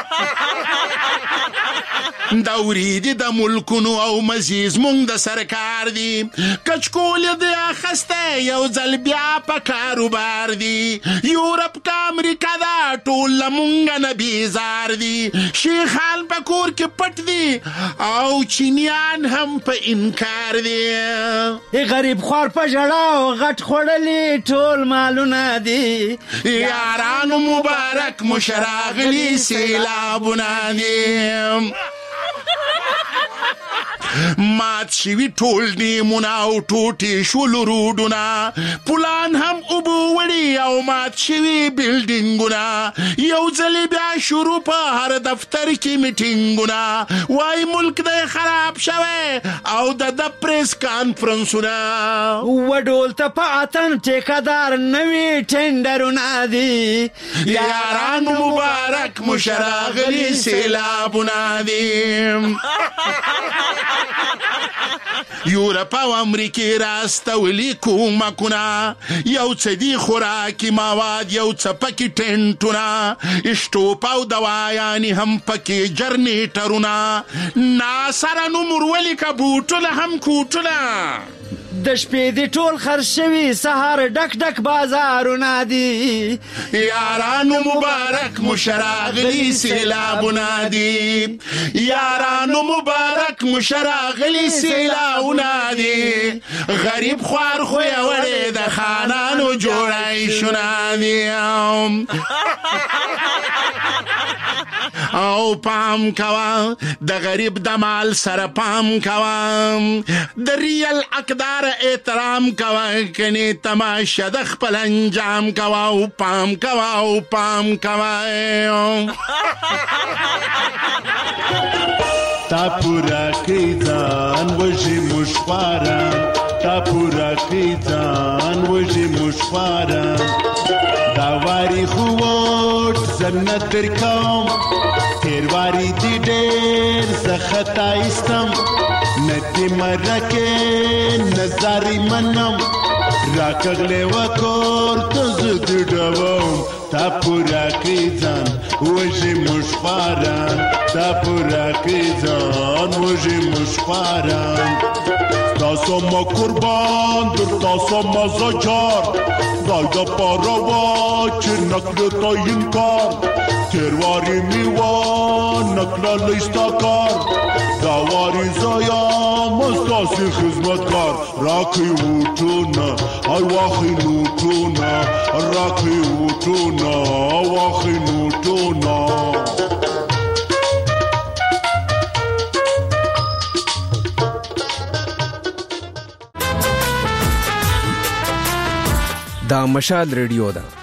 دا وریدي د ملکونو او مزیز مونږ د سرکار دي کچکول د اخسته یو ځل بیا په کاروبار دي. یورپ کا امریکا دا ټول مونږ نه بیزار دي. شیخان په کور کې پټ دي او چینیان هم په انکار دي. غریب خوار په ژړا او غټ خوړلي ټول مالونه دي. یارانو مبارک مشراغلی سیلابونه دي. مات شوي ټول نیمونه او ټوټې شولو روډونه پلان هم اوبو وړي او مات شوي بلډینګونه یو ځلې بیا شروع په هر دفتر کې میټینګونه وای ملک دی خراب شوی او د د پریس کانفرنسونه وډول ته په اتن ټیکادار نوي ټینډرونه دي. یارانو مبارک مشراغلی سیلابونه دي. یورپ او امریکې راستولي کومکونه، یو څه دي خوراکي مواد، یو څه پکې ټینټونه، اسټوپ او دوايانې هم پکې، جرنیټرونه، ناسره نومور ولیکه بوټونه هم کوټونه. د شپې دې ټول خرڅ شوي، سهار ډک ډک بازارونه دي. یارانو مبارک مشراغلی سیلابونه دي، یارانو مبارک مشراغلی سیلابونه دي. غریب خوار خویه وړې د خانانو جوړی شونه دي. او پام کوه د غریب د مال سره پام کوه، د ریل اقدار احترام کوه، کني تماشه د خپل انجام کوه. او پام کوه او پام کوه. تا پورا کی ځان وژي مشواران، تا پورا کی ځان وژي مشواران. دا واری خو وټ زنت در کوم، تیر واری دی ډیر زخطا استم. ندی مرکه نظاری منم، راکغلی وکور تزد ډوم. تا پورا کی ځان وژي مشواران، تا پورا کی ځان وژي مشواران. تاسو ما قربان در تاسو ما زجار، دایده پاروا چه نکل تا این کار. تیرواری میوان نکل لیستا کار، داواری زایم استاسی خدمتکار. راکی وطونا ای واخی نوتونا، راکی وطونا واخی نوتونا. دا مشال ریډیو ده.